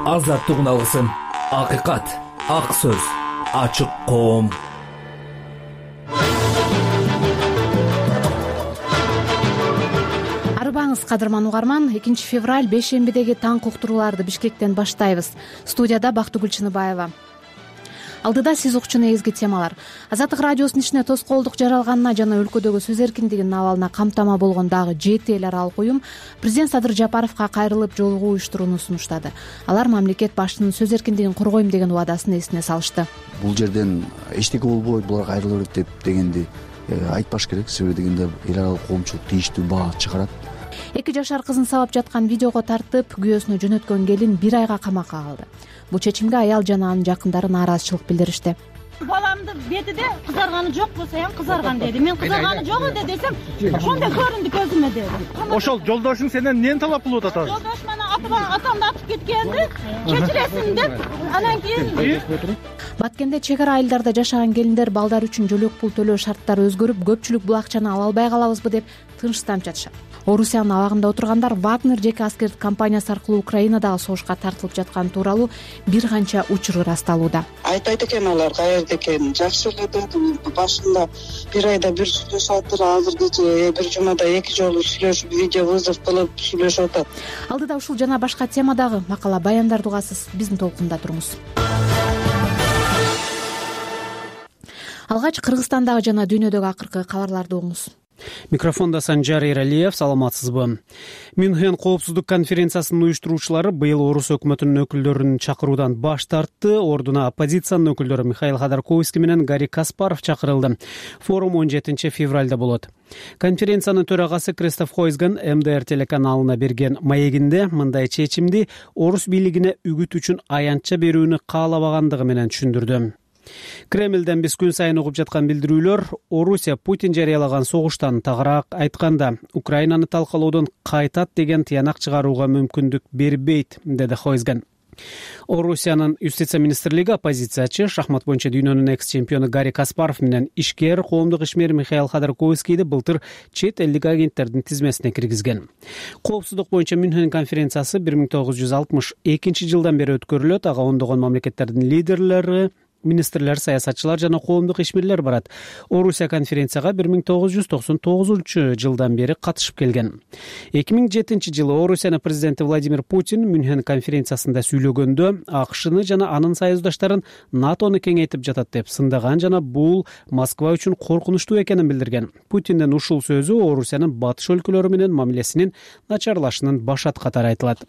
азаттыгын алгысың. Акыйкат, ак сөз, ачык коом. Арбаңыз кадырман угарман, 2 февраль бейшембидеги таң уктурууларды Бишкектен баштайбыз. Студияда Бактыгүл Чыныбаева. Алдыда сиз укчу негизги темалар. Азаттык радиосунун ишине тоскоолдук жаралганына жана өлкөдөгү сөз эркиндигинин абалына камтама болгон дагы 7 эл аралык уюм президент Садыр Жапаровго кайрылып жолугуу уюштурууну сунуштады. Алар мамлекет башчысынын сөз эркиндигин коргойм деген убадасын эсине салышты. Бул жерден эчтеке болбойт, булар кайрыла берет деп дегенди айтпаш керек. Себеби дегенде эл аралык коомчулук тийиштүү баа чыгарат. 2 жашар кызын сабап жаткан видеого тартып, күйөөсүнө жөнөткөн келин 1 айга камакка алынды. Бул чечимге аял жана анын жакындары нааразычылык билдиришти. Баламды бетиде кызарганы жок болсо ham кызарган деди. Мен кызарганы жок эди десем, ошондой көрүндү көзүмө деди. Ошол жолдошуң сенден эмнени талап кылып атат? Жолдош мана атамды атып кеткенди, кечиресиң деп, анан кийин Баткенде чек ара айылдарда жашаган келиндер балдар үчүн жөлөк пул төлөө шарттары өзгөрүп, көпчүлүк бул акчаны ала албай калабызбы деп тынчтанып жатышат. Орусиянын абагында отургандар Вагнер жеке аскердик компаниясы аркылуу Украинадагы согушка тартылып жатканы тууралуу бир канча учур ырасталууда. Айтайт экен алар каерде экенин. Жакшы эле деди. Башында бир айда бир сүйлөшөтүр, азыркыча бир жумада 2 жолу сүйлөшүп, видео вызов кылып сүйлөшүп атат. Алдыда ушул жана башка темадагы макала баяндарды угасыз. Биздин толкунда туруңуз. Алгач Кыргызстандагы жана дүйнөдөгү акыркы кабарларды угуңуз. Микрофонда Санжар Эралиев, саламатсызбы? Мюнхен коопсуздук конференциясынын уюштуруучулары быйыл орус өкмөтүнүн өкүлдөрүн чакыруудан баш тартты. Ордуна оппозициянын өкүлдөрү Михаил Ходорковский менен Гарри Каспаров чакырылды. Форум 17 февралда болот. Конференциянын төрагасы Кристоф Хойсган МДР телеканалына берген маегинде мындай чечимди орус бийлигине үгүт үчүн аянтча берүүнү каалабагандыгы менен түшүндүрдү. Кремлден биз күн сайын угуп жаткан билдирүүлөр Орусия Путин жарыялаган согуштан тагыраак айтканда Украинаны талкалоодон кайтат деген тыянак чыгарууга мүмкүндүк бербейт, деди Хойсган. Орусиянын юстиция министрлиги оппозициячы, шахмат боюнча дүйнөнүн экс-чемпиону Гарри Каспаров менен ишкер, коомдук ишмер Михаил Ходорковскийди былтыр чет элдик агенттердин тизмесине киргизген. Коопсуздук боюнча Мюнхен конференциясы 1962 жылдан бери өткөрүлөт. Ага ондогон мамлекеттердин лидерлери, министрлер, саясатчылар жана коомдук ишмерлер барат. Орусия конференцияга 1999 жылдан бери катышып келген. 2007 жылы Орусиянын президенти Владимир Путин Мюнхен конференциясында сүйлөгөндө АКШны жана анын союздаштарын НАТОну кеңейтип жатат деп сындаган жана бул Москва үчүн коркунучтуу экенин билдирген. Путиндин ушул сөзү Орусиянын батыш өлкөлөрү менен мамилесинин начарлашынын башат катары айтылат.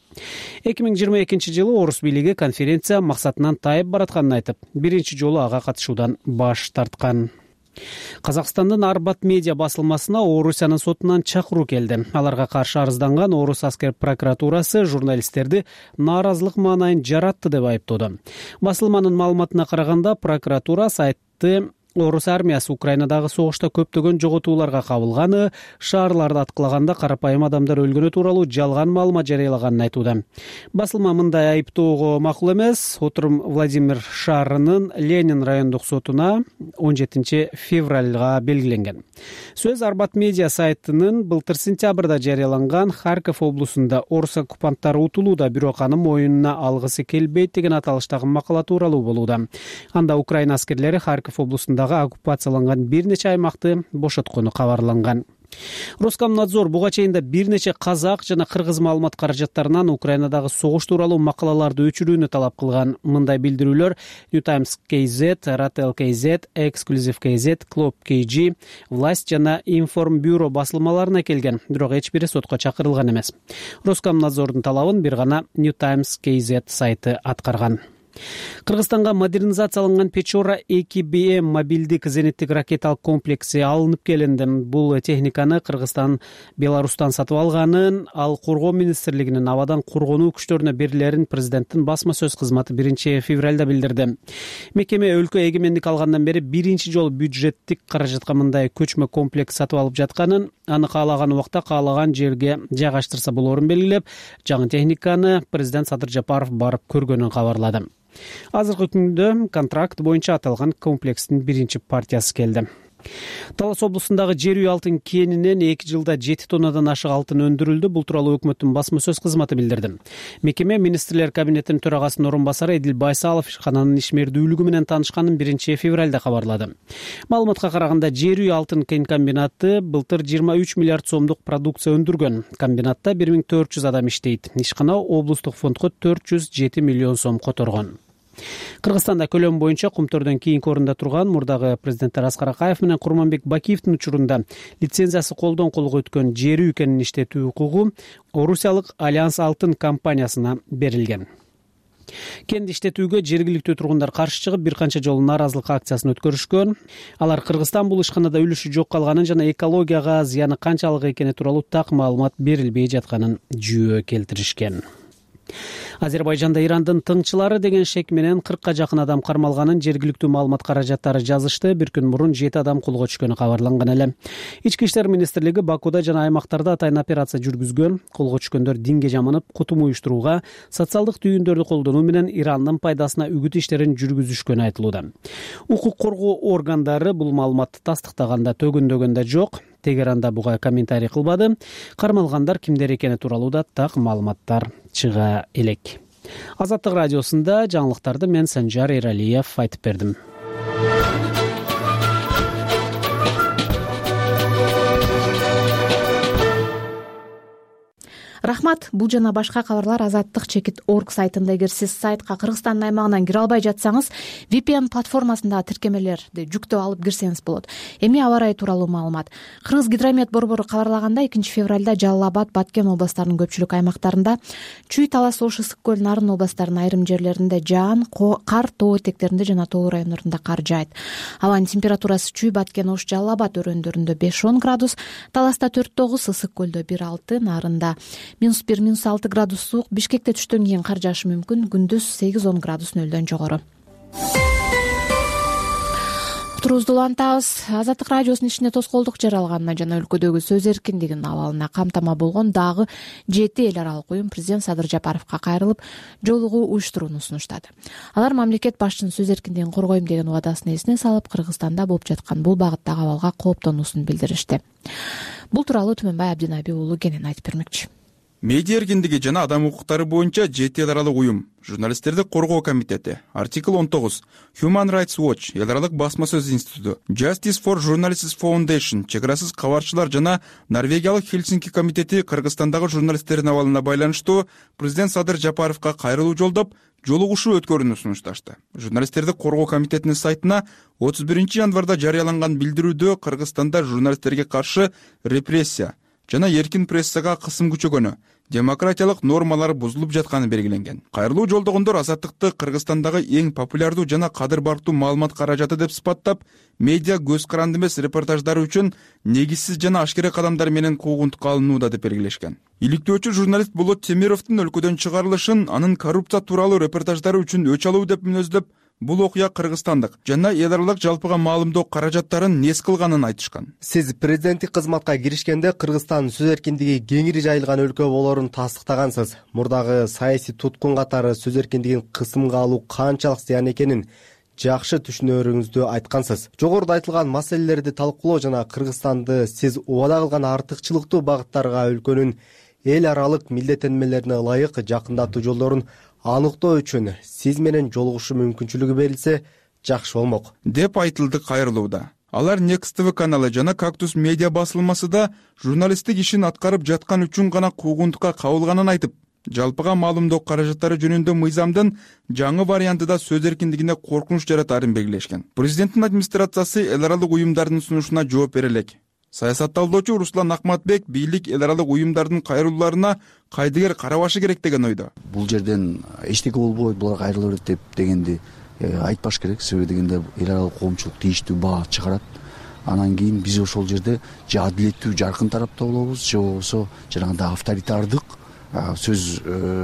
2022 жылы орус бийлиги конференция максатынан тайып баратканын айтып, жолу ага катышуудан баш тарткан. Казакстандын Арбат медиа басылмасына Орусиянын сотунан чакыруу келди. Аларга каршы арызданган Орус аскер прокуратурасы журналисттерди нааразылык маанайын жаратты деп айыптоодо. Басылманын маалыматына караганда, прокуратура сайтты Орус армиясы Украинадагы согушта көптөгөн жоготууларга кабылганы, шаарларды аткылаганда карапайым адамдар өлгөнү тууралуу жалган маалымат жарыялаганын айтууда. Басылма мындай айыптоого макул эмес. Отурум Владимир шаарынын Ленин райондук сотуна 17 февралга белгиленген. Сөз Арбат медиа сайтынын былтыр сентябрда жарыяланган Харьков облусунда орус оккупанттары утулууда, бирок анын моюнуна алгысы келбейт деген аталыштагы макала тууралуу болууда. Анда Украина аскерлери Харьков облусунда оккупацияланган бир нече аймакты бошоткону кабарланган. Роскомнадзор буга чейин бир нече казак жана кыргыз маалымат каражаттарынан Украинадагы согуш тууралуу макалаларды өчүрүүнү талап кылган. Мындай билдирүүлөр New Times KZ, Ratel KZ, Exclusive KZ, Club KG, Власть жана Информбюро басылмаларына келген, бирок эч бири сотко чакырылган эмес. Роскомнадзордун талабын бир гана New Times KZ сайты аткарган. Кыргызстанга модернизацияланган Печора 2BM мобилдик зениттик ракеталык комплекси алынып келинди. Бул техниканы Кыргызстан Беларустан сатып алганын, ал коргоо министрлигинин абадан коргонуу күчтөрүнө берилерин президенттин басма сөз кызматы 1 февралда билдирди. Мекеме өлкө эгемендик алгандан бери биринчи жолу бюджеттик каражатка мындай көчмө комплекс сатып алып жатканын, аны каалаган убакта каалаган жерге жайгаштырса болорун белгилеп, жаңы техниканы президент Садыр Жапаров барып көргөнүн кабарлады. Азыркы күндө контракт боюнча аталган комплекстин биринчи партиясы келди. Талас облусундагы жер үй алтын кенинен 2 жылда 7 тоннадан ашык алтын өндүрүлдү. Бул тууралуу өкмөттүн басма сөз кызматы билдирди. Мекеме министрлер кабинетинин төрагасынын орун басары Эдил Байсалов ишкананын ишмердүүлүгү менен таанышканын 1 февралда кабарлады. Маалыматка караганда жер үй алтын кен комбинаты былтыр 23 миллиард сомдук продукция өндүргөн. Комбинатта 1400 адам иштейт. Ишкана облустук фондго 407 миллион сом которгон. Кыргызстанда көлөм боюнча Кумтөрдөн кийинки орунда турган мурдагы президенттер Аскар Акаев менен Курманбек Бакиевдин учурунда лицензиясы колдон колго өткөн жер үй кенин иштетүү укугу Орусиялык Альянс алтын компаниясына берилген. Кенди иштетүүгө жергиликтүү тургундар каршы чыгып, бир канча жолу нааразылык акциясын өткөрүшкөн. Алар Кыргызстан бул ишканада үлүшү жок калганын жана экологияга зыяны канчалык экени тууралуу так маалымат берилбей жатканын жүйө келтиришкен. Азербайжанда Ирандын тыңчылары деген шек менен 40ка жакын адам кармалганын жергиликтүү маалымат каражаттары жазышты. Бир күн мурун 7 адам колго түшкөнү кабарланган эле. Ички иштер министрлиги Бакуда жана аймактарда атайын операция жүргүзгөн. Колго түшкөндөр динге жаманып, кутум уюштурууга, социалдык түйүндөрдү колдонуу менен Ирандын пайдасына үгүт иштерин жүргүзүшкөнү айтылууда. Укук коргоо органдары бул маалыматты тастыктаганда төгөндөгөндө жок. Тегеранда буга комментарий кылбады. Кармалгандар кимдер экени тууралуу да так маалыматтар чыга элек. Азаттык радиосунда жаңылыктарды мен Санжар Эралиев айтып бердим. Рахмат. Бул жана башка кабарлар Азаттык-org сайтында. Эгер сиз сайтка Кыргызстандын аймагынан кире албай жатсаңыз, VPN платформасындагы тиркемелерди жүктөп алып кирсеңиз болот. Эми аба ырайы тууралуу маалымат. Кыргыз гидромет борбору кабарлагандай, 2 февралда Жалал Абад, Баткен областарынын көпчүлүк аймактарында, Чүй, Талас, Ош, Ысык көл, Нарын областарынын айрым жерлеринде жаан, кар, тоо этектеринде жана тоолуу райондорунда кар жаайт. Абанын температурасы Чүй, Баткен, Ош, Жалал Абад өрөөндөрүндө 5-10 градус, Таласта 4-9, Ысык көлдө 1-6, Нарында -1, -6 градус суук. Бишкекте түштөн кийин кар жаашы мүмкүн. Күндүз 8-10 градус нөлдөн жогору. Турубузду улантабыз. Азаттык радиосунун ишине тоскоолдук жаралганына жана өлкөдөгү сөз эркиндигинин абалына камтама болгон дагы 7 эл аралык уюм президент Садыр Жапаровго кайрылып, жолугуу уюштурууну сунуштады. Алар мамлекет башчынын сөз эркиндигин коргойм деген убадасын эсине салып, Кыргызстанда болуп жаткан бул багыттагы абалга кооптонуусун билдиришти. Бул тууралуу Түмөнбай Абдинаби уулу кенен айтып бермекчи. Медиа эркиндиги жана адам укуктары боюнча 7 эл аралык уюм, журналисттерди коргоо комитети, артикл 19, Human Rights Watch, эл аралык басма сөз институту, Justice for Journalists Foundation, чекарасыз кабарчылар жана Норвегиялык Хельсинки комитети Кыргызстандагы журналисттердин абалына байланыштуу президент Садыр Жапаровго кайрылуу жолдоп, жолугушуу өткөрүүнү сунушташты. Журналисттерди коргоо комитетинин сайтына 31 январда жарыяланган билдирүүдө Кыргызстанда журналисттерге каршы репрессия жана эркин прессага кысым күчөгөнү, демократиялык нормалар бузулуп жатканы белгиленген. Кайрылуу жолдогондор азаттыкты Кыргызстандагы эң популярдуу жана кадыр бартуу маалымат каражаты деп сыпаттап, медиа көз каранды эмес репортаждары үчүн негизсиз жана ашкере кадамдар менен куугунтукка алынууда деп белгилешкен. Иликтөөчү журналист Болот Темировдун өлкөдөн чыгарылышын анын коррупция тууралуу репортаждары үчүн өч алуу деп мүнөздөп, бул окуя кыргызстандык жана эл аралык жалпыга маалымдоо каражаттарын нес кылганын айтышкан. Сиз президенттик кызматка киришкенде Кыргызстан сөз эркиндиги кеңири жайылган өлкө болоорун тастыктагансыз. Мурдагы саясий туткун катары сөз эркиндигин кысымга алуу канчалык зыян экенин жакшы түшүнөрүңүздү айткансыз. Жогоруда айтылган маселелерди талкуулоо жана Кыргызстанды сиз убада кылган артыкчылыктуу багыттарга өлкөнүн эл аралык милдеттенмелерине ылайык жакындатуу жолдорун аныктоо үчүн сиз менен жолугушуу мүмкүнчүлүгү берилсе жакшы болмок деп айтылды кайрылууда. Алар Next TV каналы жана Кактус медиа басылмасы да журналисттик ишин аткарып жаткан үчүн гана куугунтукка кабылганын айтып, жалпыга маалымдоо каражаттары жөнүндө мыйзамдын жаңы вариантыда сөз эркиндигине коркунуч жаратарын белгилешкен. Президенттин администрациясы эл аралык уюмдардын сунушуна жооп бере элек. Саясатталдоочу Руслан Акматбек бийлик эл аралык уюмдардын кайрылууларына кайдыгер карабашы керек деген ойдо. Бул жерден эчтеке болбойт, булар кайрыла берет деп дегенди айтпаш керек. Себеби дегенде эл аралык коомчулук тийиштүү баа чыгарат. Анан кийин биз ошол жерде же адилеттүү жаркын тарапта болобуз, же болбосо жанагындай авторитардык сөз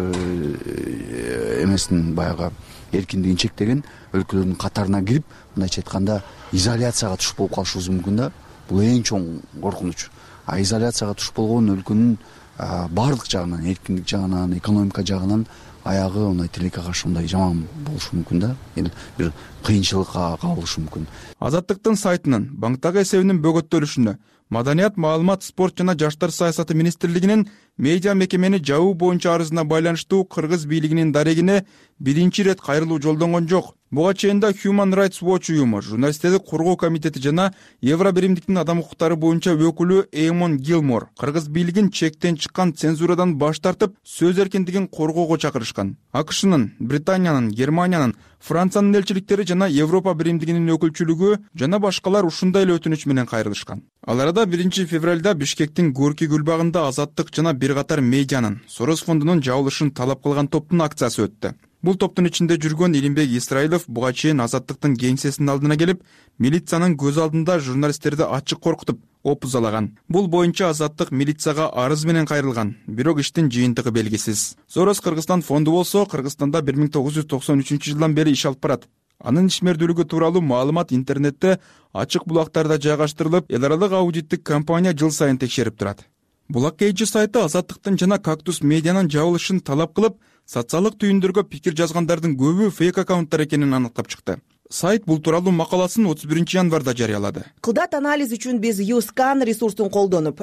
эмесин баягы эркиндигин чектеген өлкөлөрдүн катарына кирип, мындайча айтканда изоляцияга туш болуп калышыбыз мүмкүн да. Бул эң чоң коркунуч. Изоляцияга туш болгон өлкөнүн баардык жагынан, эркиндик жагынан, экономика жагынан аягы мындай тилекке каршы мындай жаман болушу мүмкүн да, бир кыйынчылыкка кабылышы мүмкүн. Азаттыктын сайтынын банктагы эсебинин бөгөттөлүшүнө Маданият, маалымат, спорт жана жаштар саясаты министрлигинин медиа мекемени жабуу боюнча арызына байланыштуу кыргыз бийлигинин дарегине биринчи ирет кайрылуу жолдонгон жок. Буга чейин да Human Rights Watch уюму, журналисттерди коргоо комитети жана Евро биримдиктин адам укуктары боюнча өкүлү Эймон Гилмор кыргыз бийлигин чектен чыккан цензурадан баш тартып, сөз эркиндигин коргоого чакырышкан. АКШнын, Британиянын, Германиянын, Франциянын элчиликтери жана Европа биримдигинин өкүлчүлүгү жана башкалар ушундай эле өтүнүч менен кайрылышкан. Ал арада 1 февралда Бишкектин Горький гүлбагында Азаттык жана бир катар медианын Сорос фондунун жабылышын талап кылган топтун акциясы өттү. Бул топтун ичинде жүргөн Илимбек Исраилов буга чейин Азаттыктын кеңсесинин алдына келип, милициянын көз алдында журналисттерди ачык коркутуп, опузалаган. Бул боюнча Азаттык милицияга арыз менен кайрылган, бирок иштин жыйынтыгы белгисиз. Сорос Кыргызстан фонду болсо, Кыргызстанда 1993 жылдан бери иш алып барат. Анын ишмердүүлүгү тууралуу маалымат интернетте ачык булактарда жайгаштырылып, эл аралык аудиттик компания жыл сайын текшерип турат. Булак Кейджи сайты Азаттыктын жана Кактус медианын жабылышын талап кылып, социалдык түйүндөргө пикир жазгандардын көбү фейк аккаунттар экенин аныктап чыкты. Сайт бул тууралуу макаласын 31 январда жарыялады. Кылдат анализ үчүн биз YouScan ресурсун колдонуп,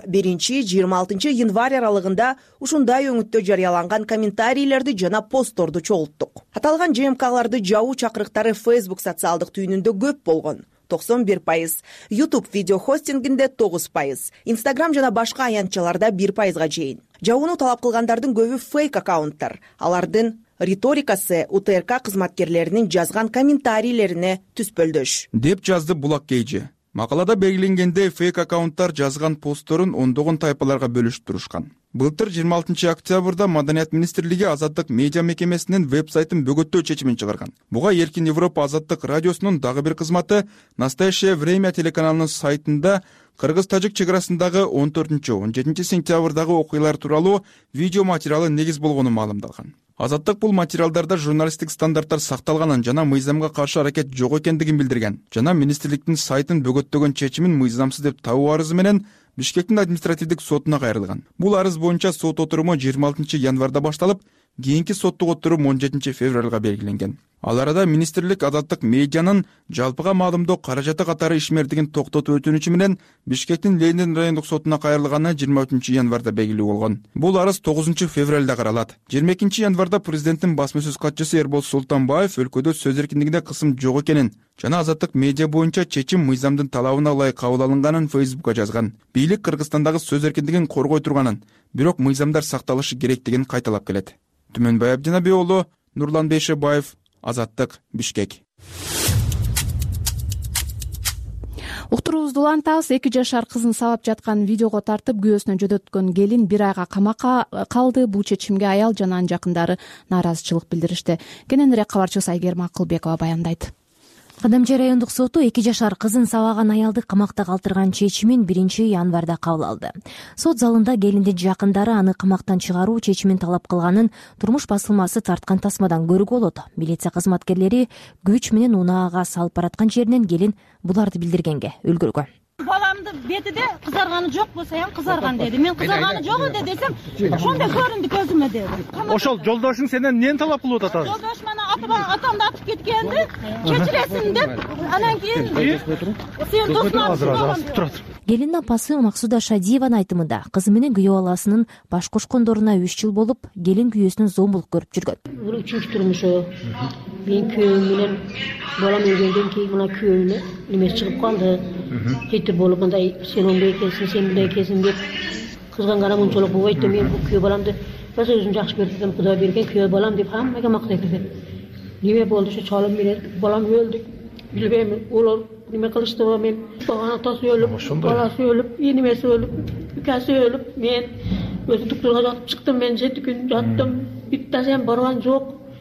1-26 январь аралыгында ушундай өңүттө жарыяланган комментарийлерди жана постторду чогулттук. Аталган ЖМКларды жабуу чакырыктары Facebook социалдык түйүнүндө көп болгон. 91%, YouTube видео хостингинде 9%, Instagram жана башка аянтчаларда 1%га чейин. Жабууну талап кылгандардын көбү фейк аккаунттар. Алардын риторикасы УТРК кызматкерлеринин жазган комментарийлерине түспөлдөш, деп жазды Булак Кейджи. Макалада белгиленгендей фейк аккаунттар жазган постторун ондогон тайпаларга бөлүшүп турушкан. Былтыр 26 октябрда Маданият министрлиги Азаттык медиа мекемесинин веб-сайтын бөгөттөө чечимин чыгарган. Буга Эркин Европа Азаттык радиосунун дагы бир кызматы Настоящее время телеканалынын сайтында Кыргыз-Тажик чек арасындагы 14-17 сентябрдагы окуялар тууралуу видео материалы негиз болгону маалымдалган. Азаттык бул материалдарда журналисттик стандарттар сакталганын жана мыйзамга каршы аракет жок экендигин билдирген. Жана министрликтин сайтын бөгөттөгөн чечимин мыйзамсыз деп табуу арызы менен Бишкектин административдик сотуна кайрылган. Бул арыз боюнча сот отуруму 26 январда башталып, кийинки соттук отурум 17 февралга белгиленген. Ал арада министрлик Азаттык медианын жалпыга маалымдоо каражаты катары ишмердигин токтотуу өтүнүчү менен Бишкектин Ленин райондук сотуна кайрылганы 23 январда белгилүү болгон. Бул арыз 9 февралда каралат. 22 январда президенттин басма сөз катчысы Эрбол Султанбаев өлкөдө сөз эркиндигине кысым жок экенин жана Азаттык медиа боюнча чечим мыйзамдын талабына ылайык кабыл алынганын Facebook'ка жазган. Бийлик Кыргызстандагы сөз эркиндигин коргой турганын, бирок мыйзамдар сакталышы керектигин кайталап келет. Түмөнбай Абдинабий уулу, Нурлан Бейшебаев, Азаттык, Бишкек. Уктуруубузду улантабыз. 2 жашар кызын сабап жаткан видеого тартып, күйөөсүнө жөдөткөн келин 1 айга камакка калды. Бул чечимге аял жана анын жакындары нааразычылык билдиришти. Кененирээк кабарчыбыз Айгерим Акылбекова баяндайт. Кадамчы райондук соту 2 жашар кызын сабаган аялды камакта калтырган чечимин 1 январда кабыл алды. Сот залында келиндин жакындары аны камактан чыгаруу чечимин талап кылганын турмуш басылмасы тарткан тасмадан көрүүгө болот. Милиция кызматкерлери күч менен унаага салып бараткан жеринен келин буларды билдиргенге үлгүргөн. Balamdı betide kızarganı yok bolsa ham kızargan dedi. Men kızarganı yok ede desem, şonda göründü gözüme dedi. Ошол жолдошуң сенден эмнени талап кылып атат? Жолдош мана атамды атып кеткенди, кечиресиң деп, анан кийин сен досуңар. Келиндин апасы Максуда Шадиеванын айтымында, кызы менен күйөө баласынын баш кошкондоруна 3 жыл болуп, келин күйөөсүнөн зомбулук көрүп жүргөн. Бул 3-нчү турмушу. Мен күйөөм менен балам өлгөндөн кийин мына күйөөмө неме чыгып калды. Жетир болуп мындай сен оңдой экенсиң, сен мындай экенсиң деп кызгангана мынчалык болбойт деп мен бул күйөө баламды баса өзүм жакшы көрдүм деп Кудай берген күйөө балам деп хаммага мактайт деп. Неме болду ошо чалым менен балам өлдү. Билбейм, олар неме кылыштыбы мен атасы өлүп, баласы өлүп, энемеси өлүп, үкөсү өлүп, мен өзү доктурга жатып чыктым, мен 7 күн жаттым. Биттасем барган жок.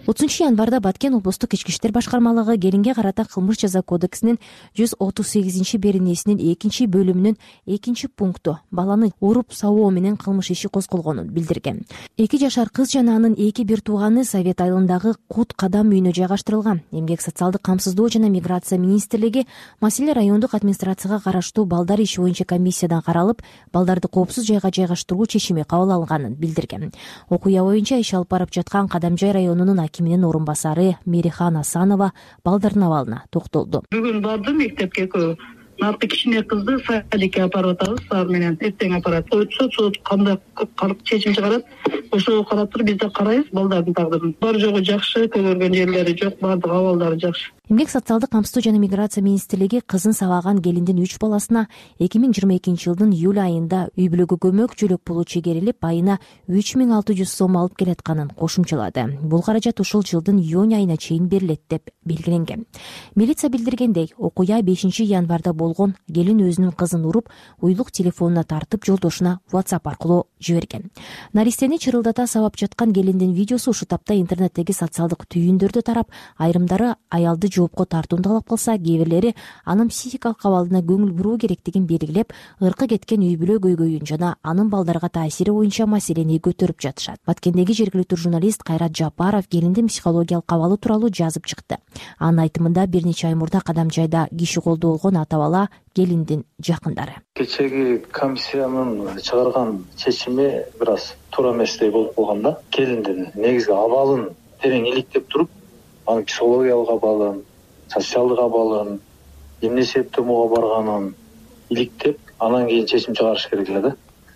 Январда Баткен облустук ички иштер башкармалыгы келинге карата кылмыш жаза кодексинин 138-беренесинин 2-бөлүмүнүн 2-пункту баланы уруп сабоо менен кылмыш иши козголгонун билдирген. 2 жашар кыз жана анын 2 бир тууганы Совет айылындагы Кут Кадам үйүнө жайгаштырылган. Эмгек социалдык камсыздоо жана миграция министрлиги маселе райондук администрацияга караштуу балдар иши боюнча комиссиядан каралып, балдарды коопсуз жайга жайгаштыруу чечими кабыл алынганын билдирген. Окуя боюнча иш алып барып жаткан Кадамжай районунун акиминин орун басары Мерихан Асанова балдардын абалына токтолду. Бүгүн барды мектепке экөө. Нарты кичине кызды садикке апарып атабыз, ар менен эртең апарат. Сот кандай чечим чыгарат, ошого карап туруп биз да карайбыз балдардын тагдырын. Бар жогу жакшы, көгөргөн жерлери жок, баардык абалдары жакшы. Эмгек социалдык камсыздоо жана миграция министрлиги кызын сабаган келиндин 3 баласына 2022-жылдын июль айында үй бүлөгө көмөк жөлөк пулу чегерилип, айына 3600 сом алып келатканын кошумчалады. Бул каражат ушул жылдын июнь айына чейин берилет деп белгиленген. Милиция билдиргендей, окуя 5-январда болгон. Келин өзүнүн кызын уруп, уйлук телефонуна тартып жолдошуна WhatsApp аркылуу жиберген. Наристени чырылдата сабап жаткан келиндин видеосу ушул тапта интернеттеги социалдык түйүндөрдө тарап, айрымдары аялды жоопко тартууну талап кылса, кээ бирлери анын психикалык абалына көңүл буруу керектигин белгилеп, ыркы кеткен үй бүлө көйгөйүн жана анын балдарга таасири боюнча маселени көтөрүп жатышат. Баткендеги жергиликтүү журналист Кайрат Жапаров келиндин психологиялык абалы тууралуу жазып чыкты. Анын айтымында бир нече ай мурда Кадамжайда киши колдоо болгон ата-бала келиндин жакындары. Кечеги комиссиянын чыгарган чечими бир аз туура эместей болуп калган да. Келиндин негизги абалын терең иликтеп туруп, анын психологиялык абалын, социалдык абалын, эмне себептен муга барганын иликтеп, анан кийин чечим чыгарыш керек эле да.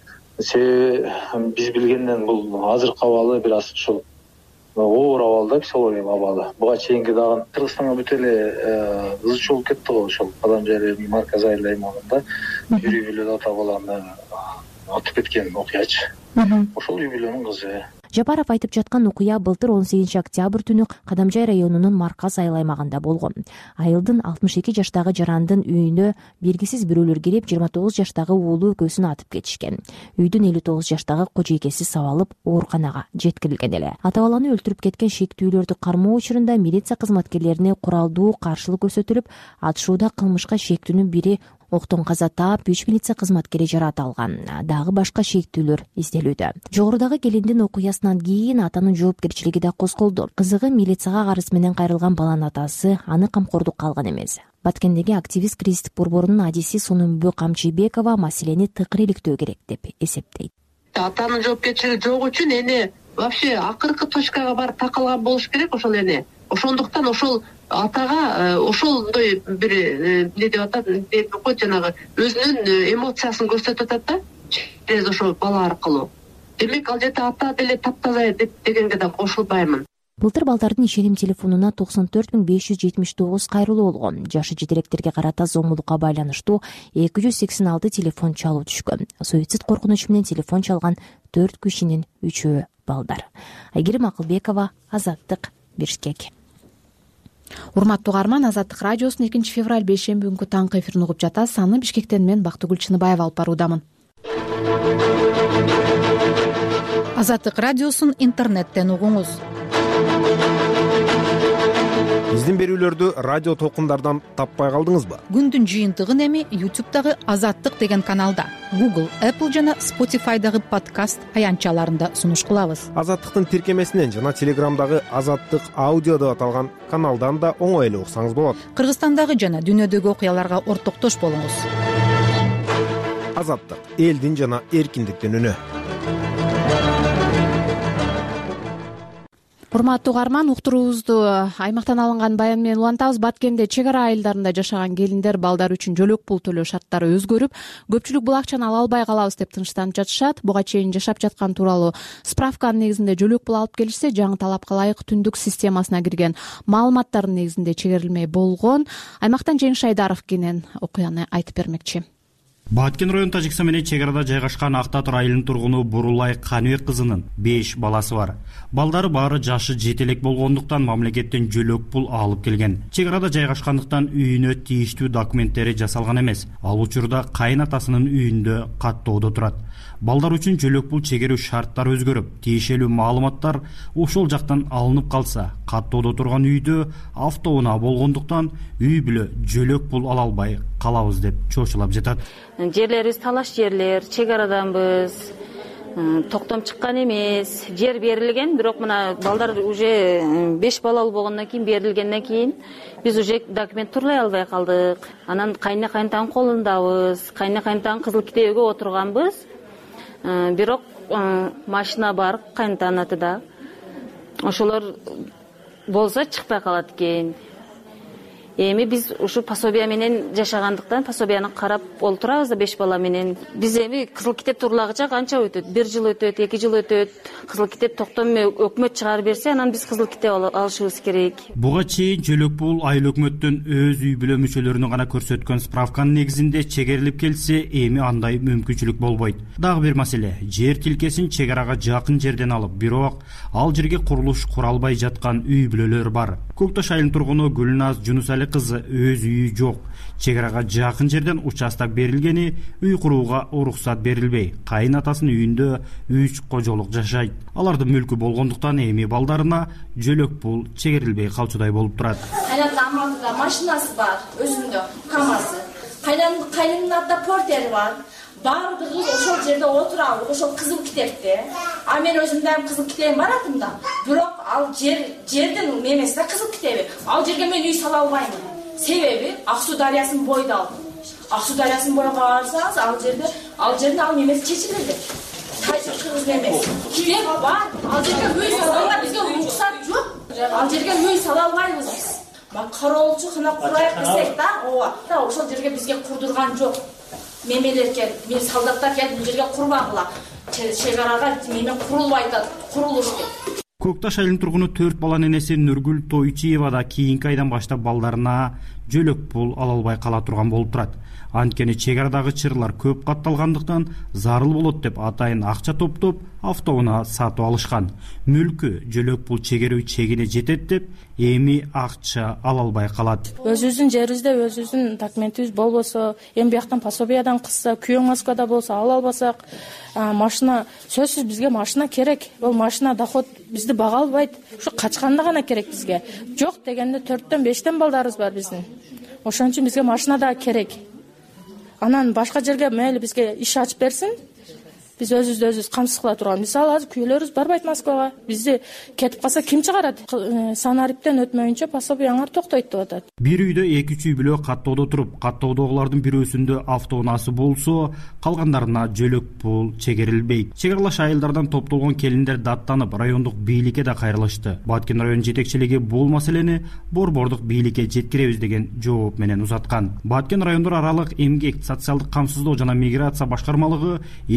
Себеби биз билгенден бул азыркы абалы бир аз ушул оор абалда, психологиялык абалы. Буга чейинки дагы Кыргызстанга бүт эле ызы чуулуп кетти го, ошол Кадамжай марказ айыл аймагында бир үй бүлөдө ата баланы атып кеткен окуячы. Ошол үй бүлөнүн кызы. Жапаров айтып жаткан окуя былтыр 18-октябрь түнү Кадамжай районунун марказ айыл аймагында болгон. Айылдын 62 жаштагы жарандын үйүнө белгисиз бирөөлөр кирип, 29 жаштагы уулу экөөсүн атып кетишкен. Үйдүн 59 жаштагы кожойкеси сабалып ооруканага жеткирилген эле. Ата-баланы өлтүрүп кеткен шектүүлөрдү кармоо учурунда милиция кызматкерлерине куралдуу каршылык көрсөтүлүп, атышууда кылмышка шектүүнүн бири октон каза таап, 3 милиция кызматкери жарат алган. Дагы башка шектүүлөр изделүүдө. Жогорудагы келиндин окуясынан кийин атанын жоопкерчилиги да козголду. Кызыгы милицияга арыз менен кайрылган баланын атасы аны камкордукка алган эмес. Баткендеги активист кризистик борборунун адиси Сонумбө Камчыбекова маселени тыкыр иликтөө керек деп эсептейт. Атанын жоопкерчилиги жок үчүн эне вообще акыркы точкага барып такалган болуш керек ошол эне. Ошондуктан ошол атага ошондой бир эмне деп атат, деп коет, жанагы өзүнүн эмоциясын көрсөтүп атат да, через ошол бала аркылуу. Демек ал жерде ата деле таптаза дегенге да кошулбаймын. Былтыр балдардын ишеним телефонуна 94579 кайрылуу болгон. Жашы жетелектерге карата зомбулукка байланыштуу 286 телефон чалуу түшкөн. Суицид коркунучу менен телефон чалган 4 кишинин 3-өө балдар. Айгерим Акылбекова, Азаттык, Бишкек. Урматтуу угарман, Азаттык радиосунун 2-февраль бейшемби күнкү таңкы эфирин угуп жатасыз. Аны Бишкектен мен Бактыгүл Чыныбаева алып баруудамын. Азаттык радиосун интернеттен угуңуз. Биздин берүүлөрдү радио толкундардан таппай калдыңызбы? Күндүн жыйынтыгын эми YouTube'дагы Азаттык деген каналда, Google, Apple жана Spotify'дагы подкаст аянтчаларында сунуш кылабыз. Азаттыктын тиркемесинен жана Телеграмдагы Азаттык аудио деп аталган каналдан да оңой эле уксаңыз болот. Кыргызстандагы жана дүйнөдөгү окуяларга ортоктош болуңуз. Азаттык, элдин жана эркиндиктин үнү. Урматтуу угарман, уктуруубузду аймактан алынган баян менен улантабыз. Баткенде чек ара айылдарында жашаган келиндер балдар үчүн жөлөк пул төлөө шарттары өзгөрүп, көпчүлүк бул акчаны ала албай калабыз деп тынчтанып жатышат. Буга чейин жашап жаткан тууралуу справканын негизинде жөлөк пул алып келишсе, жаңы талапка ылайык түндүк системасына кирген маалыматтардын негизинде чегерилмей болгон. Аймактан Жеңиш Айдаров кенен окуяны айтып бермекчи. Баткен район Тажикстан менен чек арада жайгашкан Актатыр айылынын тургуну Бурулай Каныбек кызынын 5 баласы бар. Балдары баары жашы жетелек болгондуктан мамлекеттен жөлөк пул алып келген. Чек арада жайгашкандыктан үйүнө тийиштүү документтери жасалган эмес. Ал учурда кайын атасынын үйүндө каттоодо турат. балдар үчүн жөлөк пул чегерүү шарттары өзгөрүп, тиешелүү маалыматтар ошол жактан алынып калса, каттоодо турган үйдө автоунаа болгондуктан үй бүлө жөлөк пул ала албай калабыз деп чоочулап жатат. Жерлерибиз талаш жерлер, чек араданбыз, токтом чыккан эмес, жер берилген, бирок мына балдар уже 5 балалуу болгондон кийин берилгенден кийин биз уже документ турлай албай калдык. Анан кайны кайнтанын колундабыз, кайны кайнтанын кызыл китебиге отурганбыз. Бирок машина бар кайнтанын атында. Ошолор болсо чыкпай калат экен. Эми биз ушу пособия менен жашагандыктан пособияны карап олтурабыз да 5 бала менен. Биз эми кызыл китеп турлагыча канча өтөт? 1 жыл өтөт, 2 жыл өтөт. Кызыл китеп токтом өкмөт чыгарып берсе, анан биз кызыл китеп алышыбыз керек. Буга чейин жөлөк пул айыл өкмөттөн өз үй бүлө мүчөлөрүнө гана көрсөткөн справканын негизинде чегерилип келсе, эми андай мүмкүнчүлүк болбойт. Дагы бир маселе, жер тилкесин чек арага жакын жерден алып, бирок ал жерге курулуш кура албай жаткан үй бүлөлөр бар. Көк Таш айылынын тургуну Гүлназ Жунусали кызы өз үйү жок. Чек арага жакын жерден участок берилгени, үй курууга уруксат берилбей, кайын атасынын үйүндө 3 кожолук жашайт. Алардын мүлкү болгондуктан эми балдарына жөлөк пул чегерилбей калчудай болуп турат. Кайнанын амандыда машинасы бар, өзүндө КамАЗы. Кайнынын атында портери бар. Баардыгыбыз ошол жерде отурабыз, ошол кызыл китепте. А мен өзүм дагы кызыл китебим бар атымда. Бирок ал жердин эмеси да кызыл китеби. Ал жерге мен үй сала албаймын. Себеби Ак Суу дарыясын бойдо. Ак Суу дарыясын бойго барсаңыз, ал жердин ал эмеси чечилди. Кайсы кыргыз эмес. Китеп бар, ал жерге үй сала албайбыз, бизге уруксат жок. Ал жерге үй сала албайбыз биз. Кароолчу кана курайык десек да, ошол жерге бизге курдурган жок. Мемелер келип, мен солдаттар келип бул жерге курбагыла. Чек арага мемен курулбай атат, курулуш деп. Көк Таш айылынын тургуну 4 баланын энеси Нургүл Тойчиева да кийинки айдан баштап балдарына жөлөк пул ала албай кала турган болуп турат. Анткени чек арадагы чырлар көп катталгандыктан зарыл болот деп атайын акча топтоп автоунаа сатып алышкан. Мүлкү жөлөк пул чегерүү чегине жетет деп эми акча ала албай калат. Өзүбүздүн жерибизде өзүбүздүн документибиз болбосо, эми бияктан пособиядан кысса, күйөө Москвада болсо ала албасак, машина сөзсүз бизге машина керек. Бул машина доход бизди бага албайт. Ушу качканда гана керек бизге. Жок дегенде 4төн 5тен балдарыбыз бар биздин. Ошон үчүн бизге машина да керек. Анан башка жерге мейли бизге иш ачып берсин. Биз өзүбүздү камсыз кыла турган. Мисалы азыр күйөлөрүбүз барбайт Москвага. Бизди кетип калса ким чыгарат? Санариптен өтмөйүнчө пособияңар токтойт деп атат. Бир үйдө 2-3 үй бүлө каттоодо туруп, каттоодогулардын бирөөсүндө автоунаасы болсо, калгандарына жөлөк пул чегерилбейт. Чек аралаш айылдардан топтолгон келиндер даттанып, райондук бийликке да кайрылышты. Баткен район жетекчилиги бул маселени борбордук бийликке жеткиребиз деген жооп менен узаткан. Баткен райондор аралык эмгек, социалдык камсыздоо жана миграция башкармалыгы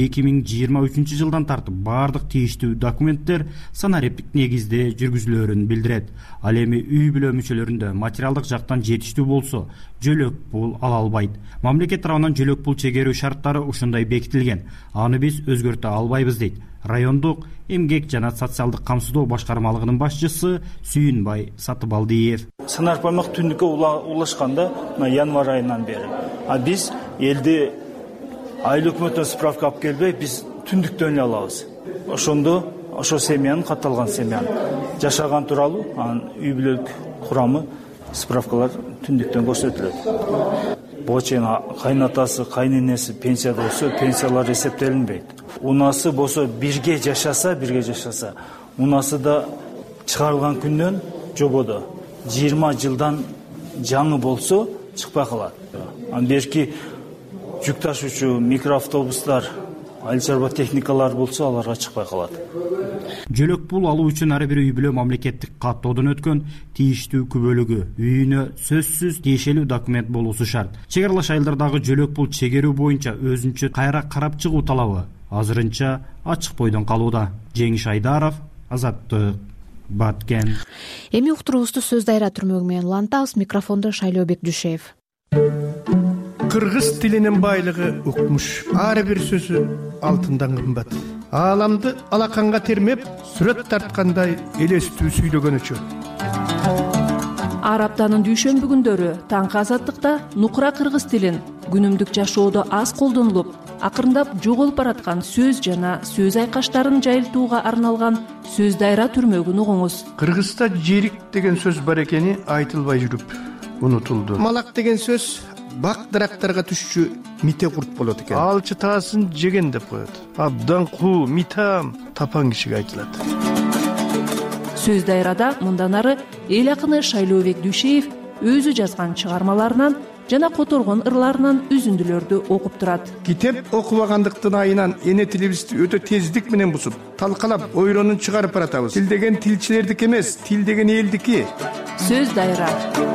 2023 жылдан тартып баардык тийиштүү документтер санариптик негизде жүргүзүлөөрүн билдирет. Ал эми үй бүлө мүчөлөрүндө материалдык жактан жетиштүү болсо, жөлөк пул ала албайт. Мамлекет тарабынан жөлөк пул чегерүү шарттары ушундай бекитилген. Аны биз өзгөртө албайбыз дейт райондук эмгек жана социалдык камсыздоо башкармалыгынын башчысы Сүйүнбай Сатыбалдиев. Санарип аймак түндүккө улашканда январь айынан бери. А биз элди айыл өкмөттөн справка алып келбей, биз түндүктөн эле алабыз. Ошондо ошо семьянын, катталган семьянын жашаган тууралуу анын үй бүлөлүк курамы справкалар түндүктөн көрсөтүлөт. Буга чейин кайнатасы, кайненеси пенсияда болсо, пенсиялар эсептелинбейт. Унасы болсо бирге жашаса, унасы да чыгарылган күндөн жободо 20 жылдан жаңы болсо чыкпай калат. Анан берки жүк ташуучу микроавтобустар, айыл чарба техникалар болсо аларга чыкпай калат. Жөлөк пул алуу үчүн ар бир үй бүлө мамлекеттик каттоодон өткөн тийиштүү күбөлүгү, үйүнө сөзсүз тиешелүү документ болуусу шарт. Чек аралаш айылдардагы жөлөк пул чегерүү боюнча өзүнчө кайра карап чыгуу талабы азырынча ачык бойдон калууда. Жеңиш Айдаров, Азаттык, Баткен. Эми уктуруубузду сөз дайра түрмөгү менен улантабыз. Микрофондо Шайлообек Дүйшеев. Кыргыз тилинин байлыгы укмуш. Ар бир сөзү алтындан кымбат. Ааламды алаканга термеп, сүрөт тарткандай элестүү сүйлөгөнүчө. Ар аптанын дүйшөмбү күндөрү таңкы азаттыкта нукура кыргыз тилин күнүмдүк жашоодо аз колдонулуп, акырындап жоголуп бараткан сөз жана сөз айкаштарын жайылтууга арналган сөз дайра түрмөгүн угуңуз. Кыргызда жерик деген сөз бар экени айтылбай жүрүп унутулду. Малак деген сөз бак дарактарга түшчү мите курт болот экен. Алчы таасын жеген деп коет. Абдан куу, митам тапан кишиге айтылат. Сөз дайрада мындан ары эл акыны Шайлообек Дүйшеев өзү жазган чыгармаларынан жана которгон ырларынан үзүндүлөрдү окуп турат. Китеп окубагандыктын айынан эне тилибизди өтө тездик менен бузуп, талкалап, ойронун чыгарып баратабыз. Тил деген тилчилердики эмес, тил деген элдики. Сөз дайра.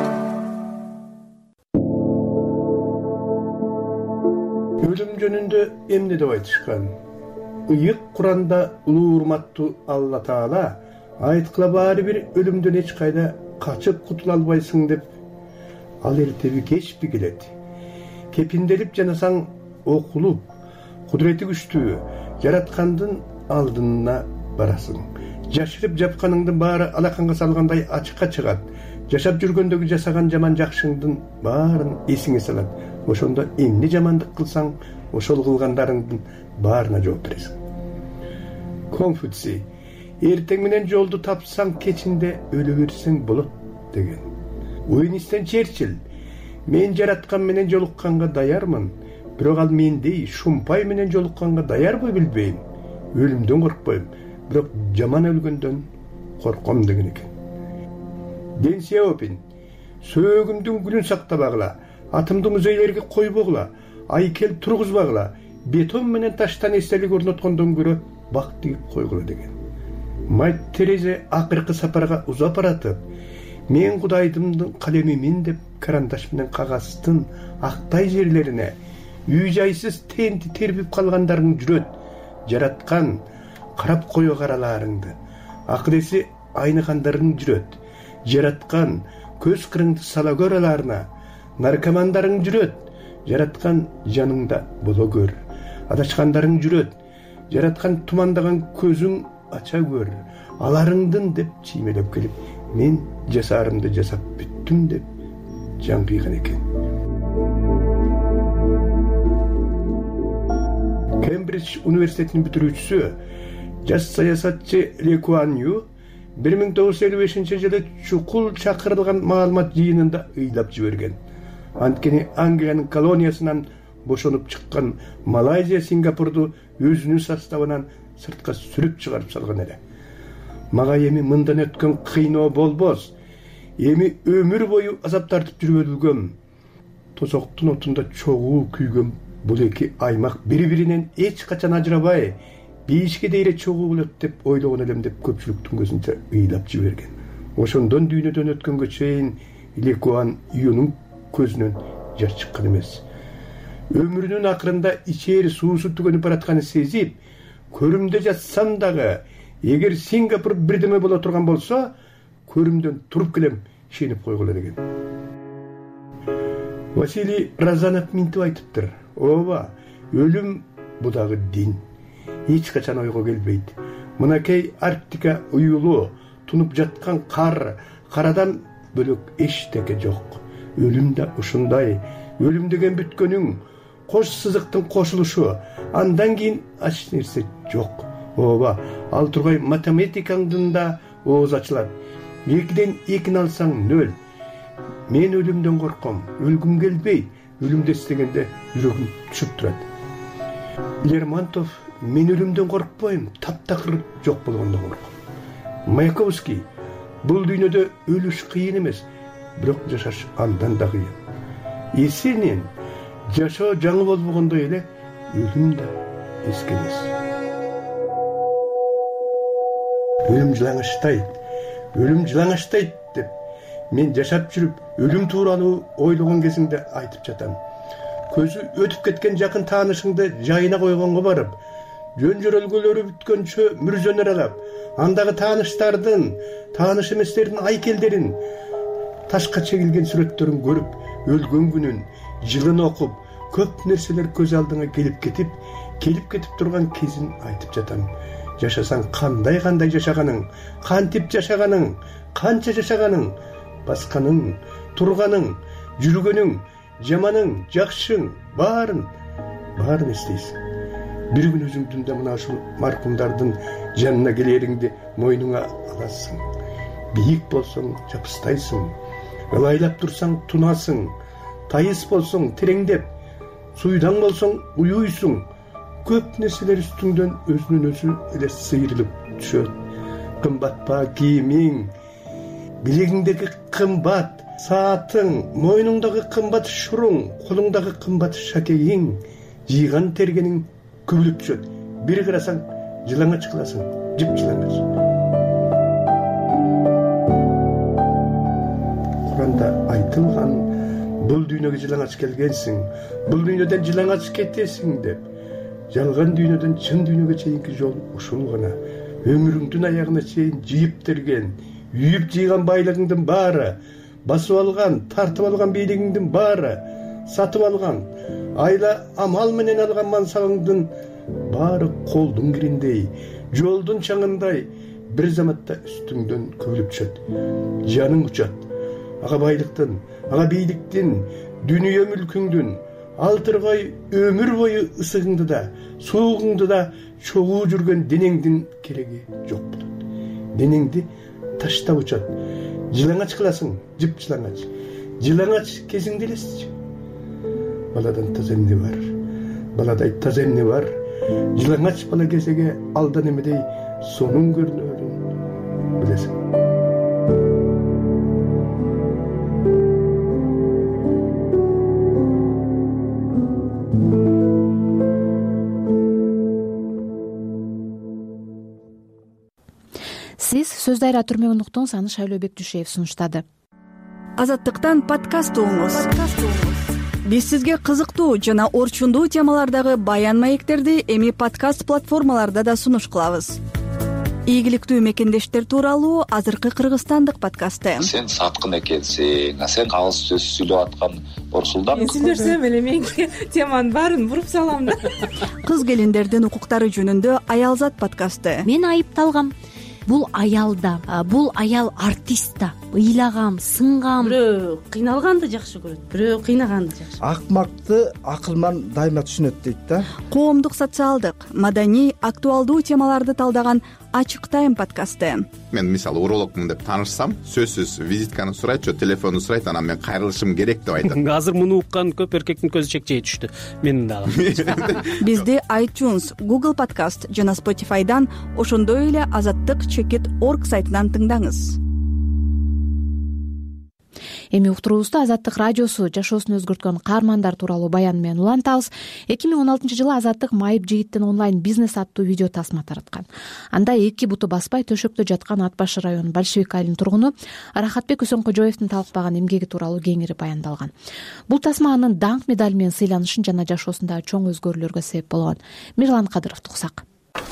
Өлүм жөнүндө эмне деп айтышкан? Ыйык Куранда улуу урматтуу Алла Таала айткыла баары бир өлүмдөн эч кайда качып кутула албайсың деп, ал эртеби кечпи келет. Кепинделип жанасаң окулуп, кудурети күчтүү жараткандын алдына барасың. Жашырып жапканыңдын баары алаканга салгандай ачыкка чыгат. Жашап жүргөндөгү жасаган жаман жакшыңдын баарын эсиңе салат. Ошондо эмне жамандык кылсаң, ошол кылгандарыңдын баарына жооп бересиң. Конфуций: эртең менен жолду тапсаң, кечинде өлө берсең болот деген. Уинстон Черчилль: мен жараткан менен жолукканга даярмын, бирок ал мендей шумпай менен жолукканга даярбы билбейм. Өлүмдөн коркпойм, бирок жаман өлгөндөн корком деген экен. Дэн Сяопин: сөөгүмдүн гүлүн сактабагыла, атымды музейлерге койбогула, айкел тургузбагыла, бетон менен таштан эстелик орноткондон көрө бак тигип койгула деген. Мать Терезе акыркы сапарга узап баратып, мен Кудайдымдын калемимин деп карандаш менен кагаздын актай жерлерине үй жайсыз тенти тербип калгандарың жүрөт. Жараткан карап кое караларыңды, акыл эси айныгандарың жүрөт. Жараткан көз кырыңды сала көраларына, наркомандарың жүрөт. Жараткан жаныңда боло көр. Адашкандарың жүрөт. Жараткан тумандаган көзүң ача көр. Аларыңдын деп чиймелеп келип, мен жасарымды жасап бүттүм деп жан кыйган экен. Кембридж университетинин бүтүрүүчүсү, жаш саясатчы Ли Куан Ю 1955 жылы чукул чакырылган маалымат жыйынында ыйлап жиберген. Анткени Англиянын колониясынан бошонуп чыккан Малайзия Сингапурду өзүнүн составынан сыртка сүрүп чыгарып салган эле. Мага эми мындан өткөн кыйноо болбос. Эми өмүр бою азап тартып жүрүп өлгөм. Тозоктун отунда чогуу күйгөн бул эки аймак бири-биринен эч качан ажырабай, бейишке дейре чогуу болот деп ойлогон элем деп көпчүлүктүн көзүнчө ыйлап жиберген. Ошондон дүйнөдөн өткөнгө чейин Ли Куан Юнун көзүнөн жаш чыккан эмес. Өмүрүнүн акырында ичери суусу түгөнүп баратканын сезип, көрүмдө жатсам дагы, эгер Сингапур бирдеме боло турган болсо, көрүмдөн туруп келем, ишенип койгула деген. Василий Разанов минтип айтыптыр: ооба, өлүм бу дагы дин. Эч качан ойго келбейт. Мынакей Арктика уюлу, тунуп жаткан карадан бөлөк эчтеке жок. Өлүм да ушундай. Өлүм деген бүткөнүң, кош сызыктын кошулушу, андан кийин ач нерсе жок. Ооба, ал тургай математикаңдын да ооз ачылат. 2ден 2 алсаң 0. Мен өлүмдөн корком, өлгүм келбейт. Өлүмдү эстегенде жүрөгүм түшүп турат. Лермонтов: мен өлүмдөн коркпойм, таптакыр жок болгондо корком. Маяковский: бул дүйнөдө өлүш кыйын эмес, бирок жашаш андан да кыйын. Есенин: жашоо жаңы болбогондой эле, өлүм да эски эмес. Өлүм жылаңаштайт деп мен жашап жүрүп өлүм тууралуу ойлогон кезиңде айтып жатам. Көзү өтүп кеткен жакын таанышыңды жайына койгонго барып, жөн жөрөлгөлөрү бүткөнчө мүрзөнөр алап, андагы тааныштардын, тааныш эместердин айкелдерин, ташка чегилген сүрөттөрүн көрүп, өлгөн күнүн, жылын окуп, көп нерселер көз алдыңа келип кетип турган кезин айтып жатам. Жашасаң кандай жашаганың, кантип жашаганың, канча жашаганың, басканың, турганың, жүргөнүң, жаманың, жакшың баарын баарын эстейсиң. Бир күн өзүңдүн да мына ушул маркумдардын жанына келериңди мойнуңа аласың. Бийик болсоң жапыстайсың, ылайлап турсаң тунасың, тайыс болсоң тереңдеп, суйдаң болсоң уюйсуң. Көп нерселер үстүңдөн өзүнөн өзү эле сыйрылып түшөт. Кымбат па кийимиң, билегиңдеги кымбат саатың, мойнуңдагы кымбат шуруң, колуңдагы кымбат шакегиң, жыйган тергениң көбүлүп түшөт. Бир карасаң жылаңач кыласың, жыпжылаңач. Куранда айтылган, бул дүйнөгө жылаңач келгенсиң, бул дүйнөдөн жылаңач кетесиң деп. Жалган дүйнөдөн чын дүйнөгө чейинки жол ушул гана. Өмүрүңдүн аягына чейин жыйып терген, үйүп жыйган байлыгыңдын баары, басып алган, тартып алган бийлигиңдин баары, сатып алган, айла амал менен алган мансабыңдын баары колдун кириндей, жолдун чаңындай бир заматта үстүңдөн көбүлүп түшөт. Жаның учат. Ага байлыктын, ага бийликтин, дүнүйө мүлкүңдүн, алтыргай өмүр бою ысыгыңды да, суугуңду да чогуу жүргөн денеңдин кереги жок болот. Денеңди таштап учат. Жылаңач кыласың, жыпжылаңач. Жылаңач кезиңди элесичи. Баладан таза эмне бар? Баладай таза эмне бар? Жылаңач бала кезеге алдан эмедей сонун көрүнөрүн билесиң. Сиз Сөз дайра түрмөгүн уктуңуз, аны Шайлообек Дүйшеев сунуштады. Азаттыктан подкаст угуңуз. Биз сизге кызыктуу жана орчундуу темалардагы баян маектерди эми подкаст платформаларда да сунуш кылабыз. Ийгиликтүү мекендештер тууралуу азыркы кыргызстандык подкасты. Сен саткын экенсиң, сен кагыз сөз сүйлөп аткан Орсулдан. Мен сүйлөсөм эле менин теманын баарын буруп салам да. Кыз келиндердин укуктары жөнүндө Аялзат подкасты. Мен айыпталгам. Бул аял да, бул аял артист да. Ыйлагам, сынгам. Бирөө кыйналганды жакшы көрөт, бирөө кыйнаганды жакшы. Акмакты акылман дайыма түшүнөт дейт да. Коомдук, социалдык, маданий, актуалдуу темаларды талдаган Ачык тайм подкасты. Мен мисалы урологмун деп таанышсам, сөзсүз визитканы сурайт, же телефонду сурайт, анан мен кайрылышым керек деп айтат. Азыр муну уккан көп эркектин көзү чекчей түштү. Менин дагы. Бизди iTunes, Google Podcast жана Spotify'дан, ошондой эле azattik.org сайтынан тыңдаңыз. Эми уктуруубузду Азаттык радиосу жашоосун өзгөрткөн каармандар тууралуу баян менен улантабыз. 2016-жылы Азаттык майып жигиттин онлайн бизнес аттуу видео тасма тараткан. Анда эки буту баспай төшөктө жаткан Ат башы районунун Большевик айылынын тургуну Рахатбек Үсөнкожоевдин талкпаган эмгеги тууралуу кеңири баяндалган. Бул тасма анын даңк медали менен сыйланышын жана жашоосундагы чоң өзгөрүүлөргө себеп болгон. Мирлан Кадыровду уксак.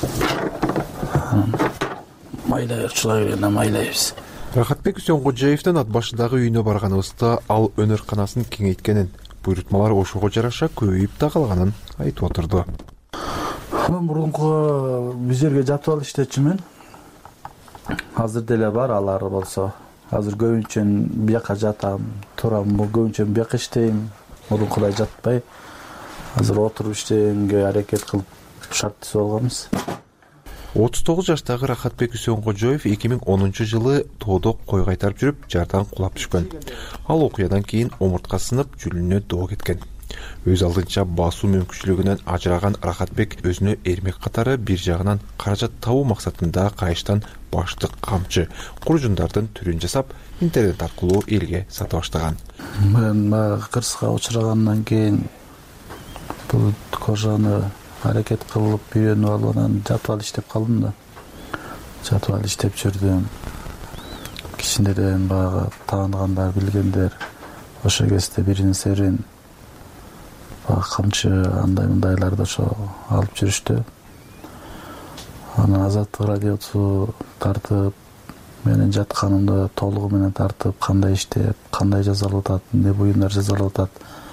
Майлайбыз. Рахатбек Үсөнкожоевдин Ат башындагы үйүнө барганыбызда ал өнөр-канасын кеңейткенин, буйрутмалар ошого жараша көбөйүп да калганын айтып отурду. Мен мурунку бизерге жатып алып иштечүмүн. Азыр деле бар алар болсо. Азыр көбүнчө бияка жатам, турам, көбүнчө бияка иштейм. Мурункудай жатпай. Азыр отуруп иштегенге аракет кылып шарт болгонбуз. 39 жаштагы Рахатбек Үсөнкожоев 2010-жылы тоодо кой кайтарып жүрүп, жардан кулап түшкөн. Ал окуядан кийин омурткасы сынып, жүлүнүнө доо кеткен. Өз алдынча басуу мүмкүнчүлүгүнөн ажыраган Рахатбек өзүнө эрмек катары бир жагынан каражат табуу максатында кайыштан баштык, камчы, куржундардын түрүн жасап, интернет аркылуу элге сата баштаган. Мен кырсыкка учурагандан кийин бул кожаны аракет кылып үйрөнүп алып, анан жатып алып иштеп калдым да. Жатып алып иштеп жүрдүм. Кичинеден баягы тааныгандар, билгендер ошо кезде бирин серин камчы андай-мындайларды ошо алып жүрүштү. Анан Азаттык радиосу тартып, менин жатканымды толугу менен тартып, кандай иштеп, кандай жазалып атат, эмне буюмдар жазалып атат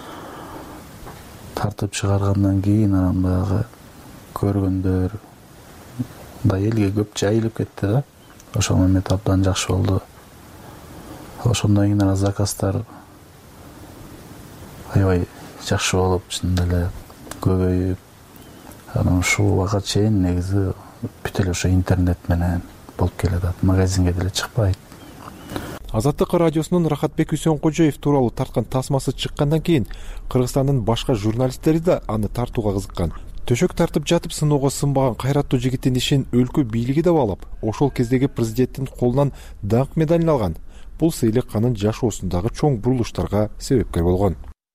тартып чыгаргандан кийин анан баягы көргөндөр да элге көп жайылып кетти да. Ошол момент абдан жакшы болду. Ошондон кийин заказдар аябай жакшы болуп, чын эле көбөйүп анан ушул убакка чейин негизи бүт эле ошо интернет менен болуп келатат, магазинге деле чыкпайт. Азаттык радиосунун Рахатбек Үсөнкожоев тууралуу тарткан тасмасы чыккандан кийин Кыргызстандын башка журналисттери да аны тартууга кызыккан. Төшөк тартып жатып сыноого сынбаган кайраттуу жигиттин ишин өлкө бийлиги да баалап, ошол кездеги президенттин колунан даңк медалин алган. Бул сыйлык анын жашоосундагы чоң бурулуштарга себепкер болгон.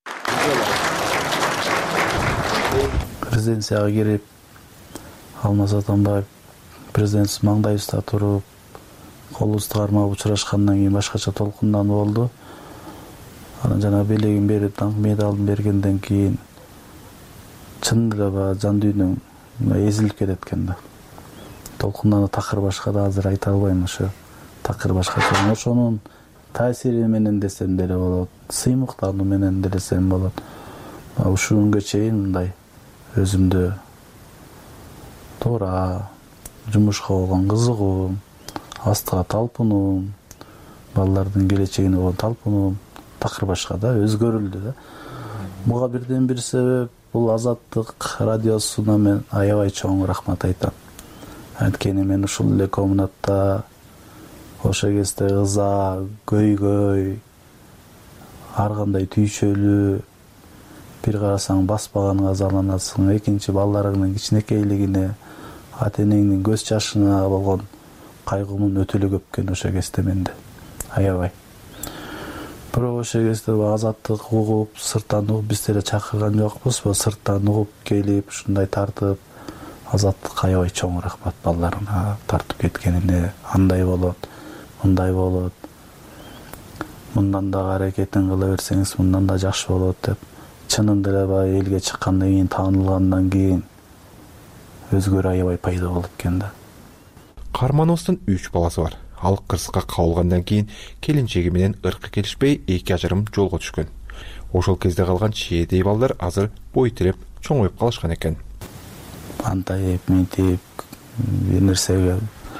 Резиденцияга кирип, Алмаз Атамбаев президентибиз маңдайыбызда туруп, колубузду кармап учурашкандан кийин башкача толкундануу болду. Анан жана белегин берип, даңк медалын бергенден кийин чын эле баягы жан дүйнөм эзилип кетет экен да. Толкундануу такыр башка да азыр айта албайм, ошо такыр башкача. Ошонун таасири менен десем деле болот, сыймыктануу менен десем болот. Ушул күнгө чейин мындай өзүмдү туура жумушка болгон кызыгуум, астыга талпынуум, балдардын келечегине болгон талпынуум такыр башка да өзгөрүлдү да. Буга бирден бир себеп бул Азаттык радиосуна мен аябай чоң рахмат айтам. Анткени мен ушул эле комнатта ошо кезде ыза, көйгөй, ар кандай түйшөлүү, бир карасаң баспаганыңа азаланасың, экинчи балдарыңдын кичинекейлигине, ата энеңдин көз жашына болгон кайгуунун өтө эле көп экен ошо кезде менде. Аябай. Бирок ошо кезде Азаттык угуп, сырттан угуп, биз деле чакырган жокпузбу, сырттан угуп келип, ушундай тартып, Азаттык аябай чоң рахмат балдарына тартып кеткенине, андай болот, мындай болот. Мындан да аракетин кыла берсеңиз, мындан да жакшы болот деп. Чынында эле баягы элге чыккандан кийин, таанылгандан кийин өзгөрүү аябай пайда болуп экен да. Кармановдун 3 баласы бар. Ал кырсыкка кабылгандан кийин келинчеги менен ыркы келишпей эки ажырым жолго түшкөн. Ошол кезде калган чиедей балдар азыр бой тиреп чоңоюп калышкан экен. Антайып, мынтип, бир нерсеге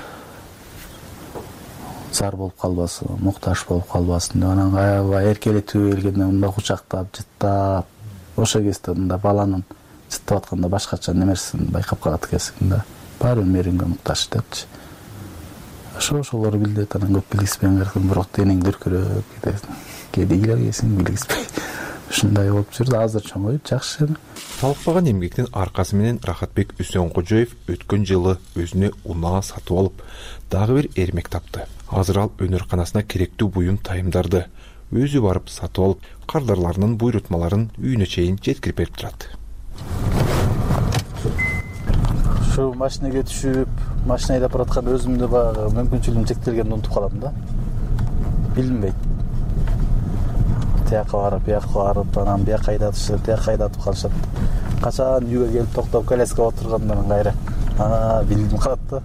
зар болуп калбасын, муктаж болуп калбасын деп анан аябай эркелетүү келгенде мындай кучактап, жыттап, ошо кезде мындай баланын жыттап атканда башкача немерсин байкап калат экенсиң да. Баары мээринге муктаж депчи. Ошолор билдет, анан көп билгиспеген кыркын, бирок денең дүркүрөп кетет. Кээде ыйлайсың, билгиспей. Ушундай болуп жүрдү, азыр чоңоюп жакшы. Талыкпаган эмгектин аркасы менен Рахатбек Үсөнкожоев өткөн жылы өзүнө унаа сатып алып, дагы бир эрмек тапты. Азыр ал өнөрканасына керектүү буюм тайымдарды өзү барып сатып алып, кардарларынын буйрутмаларын үйүнө чейин жеткирип берип турат. Ушу машинеге түшүп, машина айдап бараткан өзүмдү баягы мүмкүнчүлүгүм чектелгенди унутуп калам да. Билинбейт. Тияка барып, бияка барып, анан бияка айдатышып, тияка айдатып калышат. Качан үйгө келип токтоп коляскага отургандан кайра билдим калат да.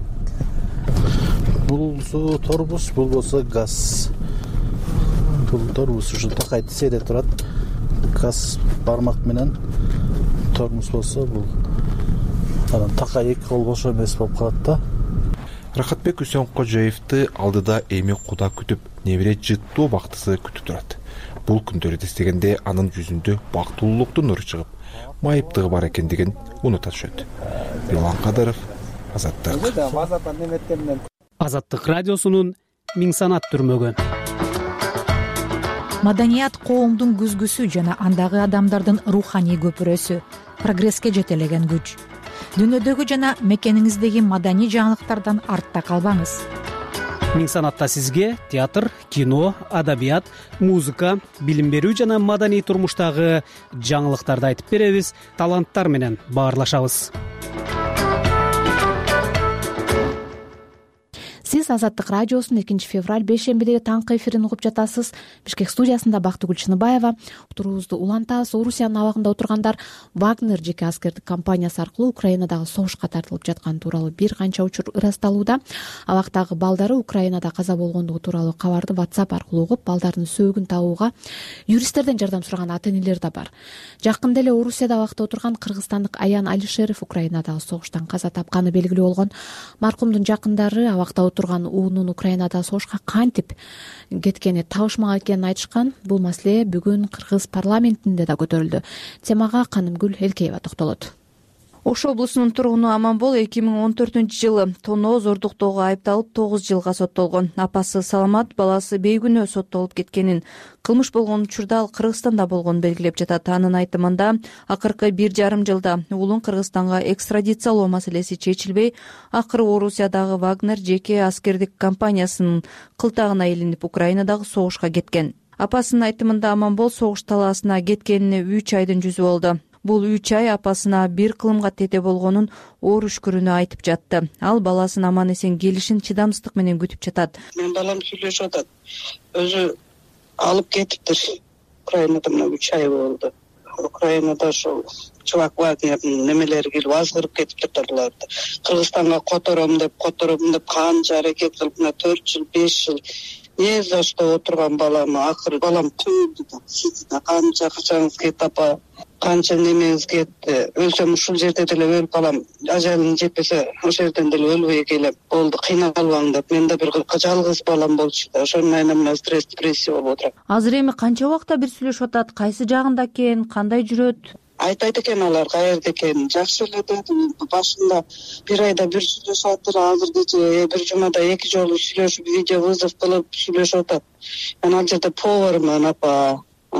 Бул торбус, бул болсо газ. Бул торбус ушу такай тиседе турат. Газ бармак менен тормуз болсо бул анан такай эки кол бошо эмес болуп калат да. Рахатбек Үсөнкожоевди алдыда эми куда күтүп, небере жыттуу бактысы күтүп турат. Бул күндөрдү эстегенде анын жүзүндө бактылуулуктун нуру чыгып, майыптыгы бар экендигин унута түшөт. Билан Кадыров, Азаттык. Азаттык радиосунун миң санат түрмөгөн. Маданият коомдун күзгүсү жана андагы адамдардын руханий көпүрөсү, прогресске жетелеген күч. Дүйнөдөгү жана мекениңиздеги маданий жаңылыктардан артта калбаңыз. Миң санатта сизге театр, кино, адабият, музыка, билим берүү жана маданий турмуштагы жаңылыктарды айтып беребиз, таланттар менен баарлашабыз. Сиз Азаттык радиосунун 2-февраль бейшембидеги таңкы эфирин угуп жатасыз. Бишкек студиясында Бактыгүл Чыныбаева. Уктуруубузду улантабыз. Орусиянын абагында отургандар Вагнер жеке аскердик компаниясы аркылуу Украинадагы согушка тартылып жатканы тууралуу бир канча учур ырасталууда. Абактагы балдары Украинада каза болгондугу тууралуу кабарды WhatsApp аркылуу угуп, балдардын сөөгүн табууга юристтерден жардам сураган ата-энелер да бар. Жакында эле Орусияда абакта отурган кыргызстандык Аян Алишеров Украинадагы согуштан каза тапканы белгилүү болгон. Маркумдун жакындары абакта отурган уулунун Украинада согушка кантип кеткени табышмак экенин айтышкан. Бул маселе бүгүн Кыргыз парламентинде да көтөрүлдү. Темага Канымгүл Элкеева токтолот. Ош облусунун тургуну Аманбол 2014-жылы тоноо зордуктоого айыпталып 9 жылга соттолгон. Апасы Саламат баласы бейгүнөө соттолуп кеткенин, кылмыш болгон учурда ал Кыргызстанда болгонун белгилеп жатат. Анын айтымында акыркы 1,5 жылда уулун Кыргызстанга экстрадициялоо маселеси чечилбей, акыры Орусиядагы Вагнер жеке аскердик компаниясынын кылтагына илинип Украинадагы согушка кеткен. Апасынын айтымында Аманбол согуш талаасына кеткенине 3 айдын жүзү болду. Бул 3 ай апасына бир кылымга тете болгонун оор үшкүрүнө айтып жатты. Ал баласын аман эсен келишин чыдамсыздык менен күтүп жатат. Мен балам сүйлөшүп атат. Өзү алып кетиптир. Украинада мына 3 ай болду. Украинада ошол чувак Вагнердин немелери келип азгырып кетиптир буларды. Кыргызстанга котором деп канча аракет кылып, мына 4 жыл, 5 жыл не за что отурган балам, акыры балам түздү да, сизде канча акчаңыз кетти апа, канча немеңиз кетти, өлсөм ушул жерде деле өлүп калам, ажалым жетпесе ошол жерден деле өлбөй келем, болду кыйналбаң деп. Мен да бир жалгыз балам болчу да, ошонун айынан мына стресс, депрессия болуп отурат. Азыр эми канча убакта бир сүйлөшүп атат, кайсы жагында экен, кандай жүрөт? Айтайт экен алар каерде экенин, жакшы эле деди. Башында бир айда бир сүйлөшүп атыр, азыр бир жумада 2 жолу сүйлөшүп, видео вызов кылып сүйлөшүп атат. Мен ал жерде повармын апа,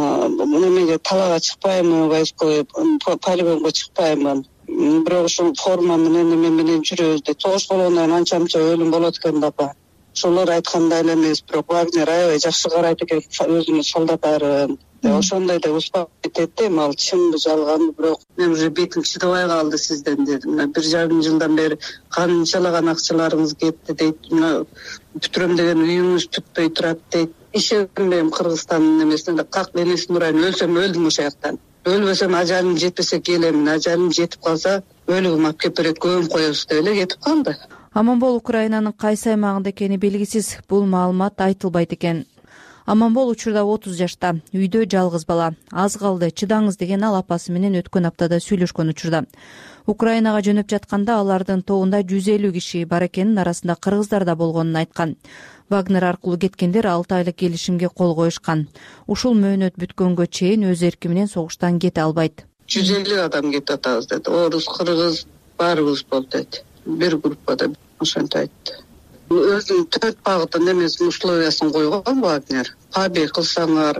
немеге талаага чыкпаймын, войсковой полигонго чыкпаймын. Бирок ушул форма менен эме менен жүрөбүз деп. Согуш болгондон анча мынча өлүм болот экен да апа. Ошолор айткандай эле эмес, бирок Вагнер аябай жакшы карайт экен өзүнүн солдаттарын. Ошондой да успап кетет эми, ал чынбы жалганбы, бирок мен уже бетим чыдабай калды сизден дедим. Мына 1,5 жылдан бери канчалаган акчаларыңыз кетти дейт. Мына бүтүрөм деген үйүңүз бүтпөй турат дейт. Ишенбейм Кыргызстандын эмесине, как энесин урайын, өлсөм өлдүм ошол жактан. Өлбөсөм ажалым жетпесе келем, ажалым жетип калса өлүгүм алып келип берет, көмүп коебуз деп эле кетип калды. Аманбол Украинанын кайсы аймагында экени белгисиз. Бул маалымат айтылбайт экен. Аманбол учурда 30 жашта, үйдө жалгыз бала. Аз калды, чыдаңыз деген ал апасы менен өткөн аптада сүйлөшкөн учурда. Украинага жөнөп жатканда алардын тобунда 150 киши бар экенин, арасында кыргыздар да болгонун айткан. Вагнер аркылуу кеткендер 6 айлык келишимге кол коюшкан. Ушул мөөнөт бүткөнгө чейин өз эрки менен согуштан кете албайт. 150 адам кетип атабыз деди. Орус, кыргыз баарыбыз болду деди. Бир группада ошентип айтты. Өзүнүн 4 багытын эмесин условиясын койгон Вагнер. Побег кылсаңар,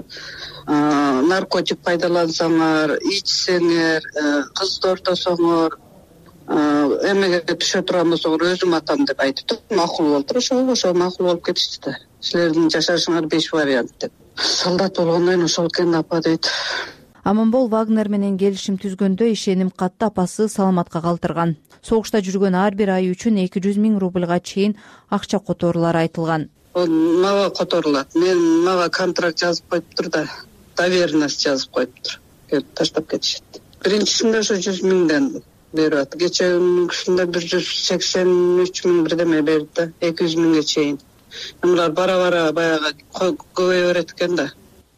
наркотик пайдалансаңар, ичсеңер, кыз тортосоңор, эмеге түшө турган болсоңор өзүм атам деп айтып, макул болду. Ошо макул болуп кетишти да. Силердин жашашыңар 5 вариант деп. Солдат болгондон кийин ошол экен апа дейт. Аманбол Вагнер менен келишим түзгөндө ишеним катты апасы Саламатка калтырган. Согушта жүргөн ар бир ай үчүн 200 000 рубльга чейин акча которуулары айтылган. Мага которулат. Мага контракт жазып коюптур да, доверенность жазып коюптур. Келип таштап кетишет. Биринчисинде ошо 100 000ден берип атат. Кечеүнкүсүндө 183 000 бирдеме берди да, 200 000ге чейин. Булар бара баягы көбөйө берет экен да.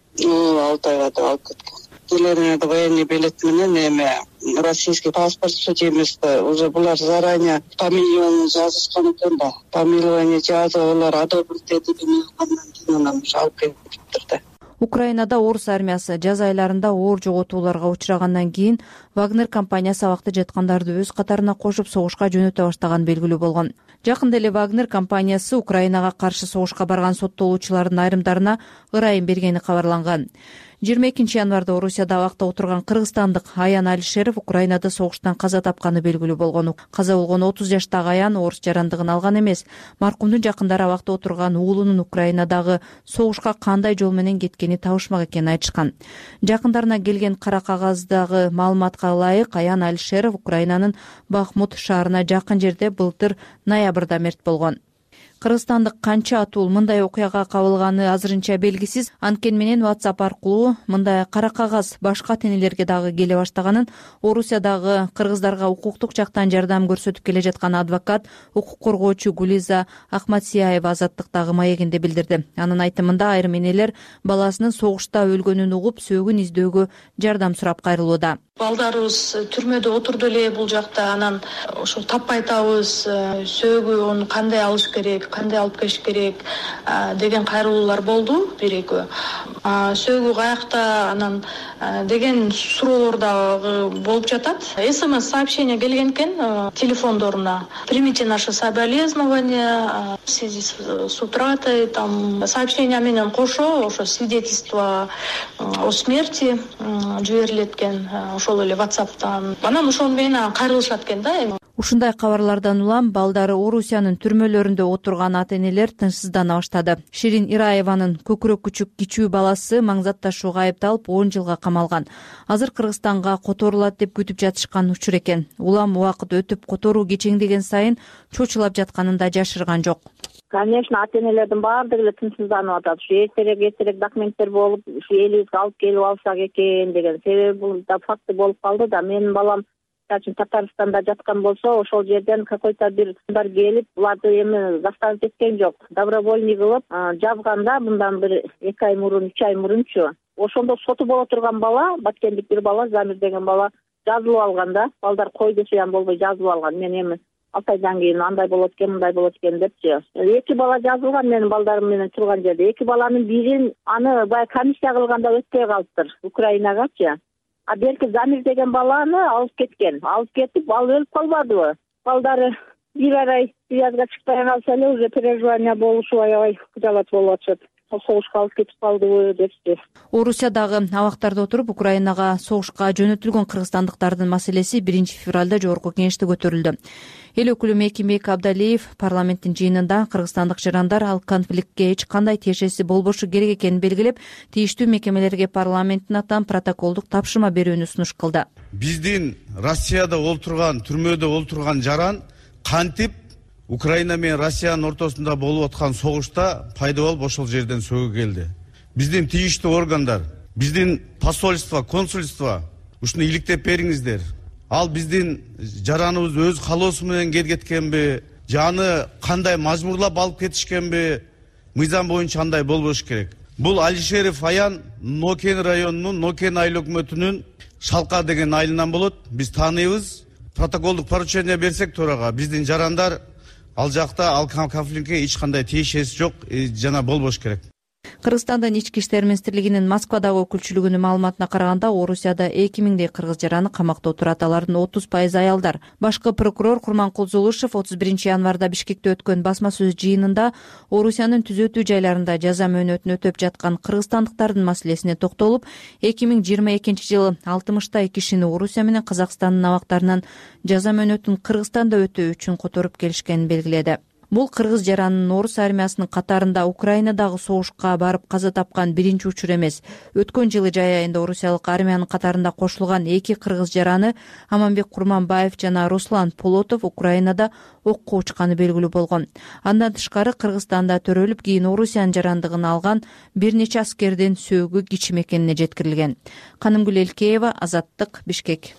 6 айга да алып кеткен. Келеринде военный билет менен эме российский паспорт судимости, уже булар заранее фамилияны жазышкан экен да. Фамилия жазып, алар одобрить этип андан кийин анан алып кетиптир да. Украинада орус армиясы жаз айларында оор жоготууларга учрагандан кийин Вагнер компаниясы абакта жаткандарды өз катарына кошуп согушка жөнөтө баштаган белгилүү болгон. Жакында эле Вагнер компаниясы Украинага каршы согушка барган соттолуучулардын айрымдарына ырайым бергени кабарланган. 22 январда Орусияда абакта отурган кыргызстандык Аян Алишеров Украинада согуштан каза тапканы белгилүү болгон. Каза болгон 30 жаштагы Аян орус жарандыгын алган эмес. Маркумдун жакындары абакта отурган уулунун Украинадагы согушка кандай жол менен кеткени табышмак экенин айтышкан. Жакындарына келген кара кагаздагы маалыматка ылайык Аян Алишеров Украинанын Бахмут шаарына жакын жерде былтыр ноябрда мерт болгон. Кыргызстандык канча атуул мындай окуяга кабылганы азырынча белгисиз. Анткени менен WhatsApp аркылуу мындай кара кагаз башка тенелерге дагы келе баштаганын Орусиядагы кыргыздарга укуктук жактан жардам көрсөтүп келе жаткан адвокат, укук коргоочу Гулиза Ахматсияева Азаттыктагы маегинде билдирди. Анын айтымында айрым энелер баласынын согушта өлгөнүн угуп, сөөгүн издөөгө жардам сурап кайрылууда. балдарыбыз түрмөдө отурду эле бул жакта, анан ошол таппай атабыз, сөөгү кандай алыш керек, кандай алып келиш керек деген кайрылуулар болду бир экөө. Сөөгү каякта анан деген суроолор дагы болуп жатат. СМС сообщение келген экен телефондоруна. Примите наше соболезнования в связи с утратой, там сообщение менен кошо ошо свидетельство о смерти жиберилет экен, ошол эле WhatsApp'тан. Анан ошол менен кайрылышат экен да. Ушундай кабарлардан улам балдары Орусиянын түрмөлөрүндө отурган ата-энелер тынчсыздана баштады. Ширин Ираеванын көкүрөк күчүк кичүү баласы маңзат ташууга айыпталып 10 жылга камалган. Азыр Кыргызстанга которулат деп күтүп жатышкан учур экен. Улам убакыт өтүп которуу кечеңдеген сайын чочулап жатканын да жашырган жок. Конечно, ата-энелердин баардыгы эле тынчсызданып атат. Ушу эртерээк документтер болуп, ушу элибизге алып келип алсак экен деген. Себеби бул да факты болуп калды да. Менин балам Татарстанда жаткан болсо, ошол жерден какой-то бир келип, буларды эми заставить эткен жок. Добровольный кылып жазганда мындан бир 2 ай мурун, 3 ай мурунчу. Ошондо соту боло турган бала, баткендик бир бала, Замир деген бала жазылып алган да. Балдар койду суян болбой жазылып алган. Мен эми 6 айдан кийин андай болот экен, мындай болот экен депчи. 2 бала жазылган менин балдарым менен турган жерде. 2 баланын бирин аны бая комиссия кылганда өтпөй калыптыр Украинагачы. А берки Замир деген баланы алып кеткен. Алып кетип, ал өлүп калбадыбы? Балдары бир ай связга чыкпай калса эле уже переживание болушу аябай жалат болуп атышат. Согушка алып кетип калдыбы депчи. Орусиядагы абактарда отуруп Украинага согушка жөнөтүлгөн кыргызстандыктардын маселеси 1-февралда жогорку кеңеште көтөрүлдү. Эл өкүлү Мекимбек Абдалиев парламенттин жыйынында кыргызстандык жарандар ал конфликтке эч кандай тиешеси болбошу керек экенин белгилеп, тийиштүү мекемелерге парламенттин атынан протоколдук тапшырма берүүнү сунуш кылды. Биздин Россияда олтурган, түрмөдө олтурган жаран кантип Украина менен Россиянын ортосунда болуп аткан согушта пайда болуп ошол жерден сөөгө келди. Биздин тийиштүү органдар, биздин посольство, консульство ушуну иликтеп бериңиздер. Ал биздин жараныбыз өз калоосу менен кеткенби, жаны кандай мажбурлап алып кетишкенби, мыйзам боюнча андай болбош керек. Бул Алишеров Аян Нокен районунун Нокен айыл өкмөтүнүн Шалка деген айылынан болот. Биз тааныйбыз. Протоколдук поручение берсек төрага, биздин жарандар ал жакта ал конфликтке эч кандай тиешеси жок, жана болбош керек. Кыргызстандын ички иштер министрлигинин Москвадагы өкүлчүлүгүнүн маалыматына караганда, Орусияда 2000дей кыргыз жараны камакта отурат. Алардын 30% аялдар. Башкы прокурор Курманкул Зулушев 31-январда Бишкекте өткөн басма сөз жыйынында Орусиянын түзөтүү жайларында жаза мөөнөтүн өтөп жаткан кыргызстандыктардын маселесине токтолуп, 2022-жылы 60 кишини Орусия менен Казакстандын абактарынан жаза мөөнөтүн Кыргызстанда өтөө үчүн которуп келишкенин белгиледи. Бул кыргыз жаранынын орус армиясынын катарында Украинадагы согушка барып каза тапкан биринчи учур эмес. Өткөн жылы жай айында Орусиялык армиянын катарында кошулган 2 кыргыз жараны Аманбек Курманбаев жана Руслан Полотов Украинада окко учканы белгилүү болгон. Андан тышкары Кыргызстанда төрөлүп, кийин Орусиянын жарандыгын алган бир нече аскердин сөөгү кичим экенине жеткирилген. Канымгүл Элкеева, Азаттык, Бишкек.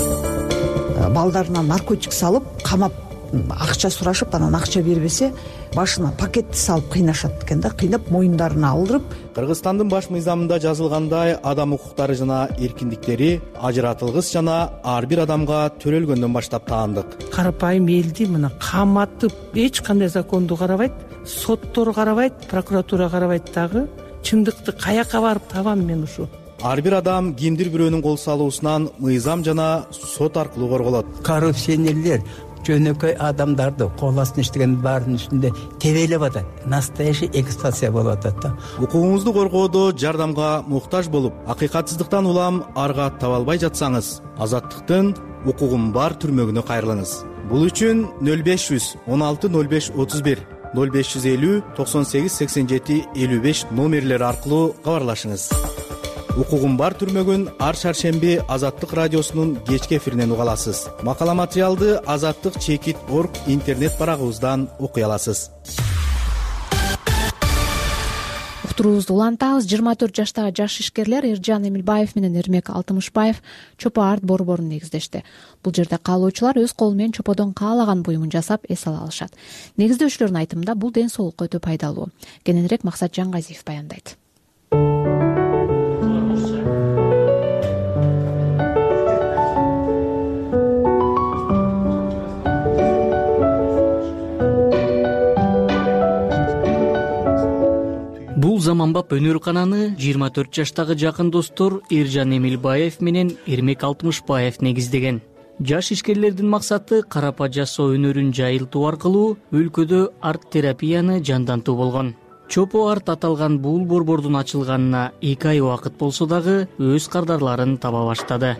Балдарына наркотик салып, камап акча сурашып, анан акча бербесе, башына пакетти салып кыйнашат экен да, кыйнап моюндарына алдырып. Кыргызстандын баш мыйзамында жазылгандай, адам укуктары жана эркиндиктери ажыратылгыс жана ар бир адамга төрөлгөндөн баштап таандык. Карапайым элди мына каматып, эч кандай законду карабайт, соттор карабайт, прокуратура карабайт дагы. Чындыкты каяка барып табам мен ушу? Ар бир адам кимдир бирөөнүн кол салуусунан мыйзам жана сот аркылуу корголот. Коррупционерлер жөнөкөй адамдарды кол астына иштеген баарынын үстүндө тебелеп атат. Настоящий эксплуатация болуп атат да. Укугуңузду коргоодо жардамга муктаж болуп, акыйкатсыздыктан улам арга таба албай жатсаңыз, Азаттыктын укугум бар түрмөгүнө кайрылыңыз. Бул үчүн 0500 16 05 31 0550 98 87 55 номерлери аркылуу кабарлашыңыз. Укугум бар түрмөгүн ар шаршемби Азаттык радиосунун кечки эфиринен уга аласыз. Макала материалды azattik.org интернет барагыбыздан окуй аласыз. Уктуруубузду улантабыз. 24 жаштагы жаш ишкерлер Эржан Эмилбаев менен Эрмек Алтымышбаев чопо арт борборун негиздешти. Бул жерде каалоочулар өз колу менен чоподон каалаган буюмун жасап эс ала алышат. Негиздөөчүлөрдүн айтымында бул ден соолукка өтө пайдалуу. Кененирээк Максат Жангазиев баяндайт. Бул заманбап өнөр-кананы 24 жаштагы жакын достор Эржан Эмилбаев менен Эрмек Алтымышбаев негиздеген. Жаш ишкерлердин максаты карапа жасоо өнөрүн жайылтуу аркылуу өлкөдө арт-терапияны жандантуу болгон. Чопо арт аталган бул борбордун ачылганына 2 ай убакыт болсо дагы өз кардарларын таба баштады.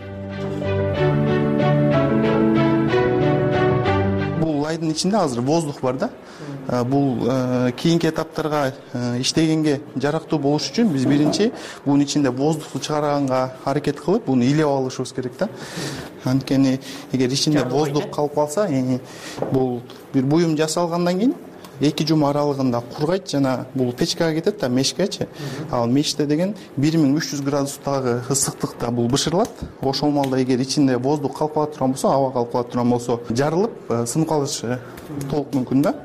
Бул айдын ичинде азыр воздух бар да. Бул кийинки этаптарга иштегенге жарактуу болуш үчүн биз биринчи бунун ичинде воздухту чыгарганга аракет кылып, буну илеп алышыбыз керек да. Анткени эгер ичинде воздух калып калса, бул бир буюм жасалгандан кийин 2 жума аралыгында кургайт жана бул печкага кетет да, мешкечи. Ал меште деген 1300 градустагы ысыктыкта бул бышырылат. Ошол маалда эгер ичинде воздух калып кала турган болсо, аба калып кала турган болсо, жарылып, сынып калышы толук мүмкүн да.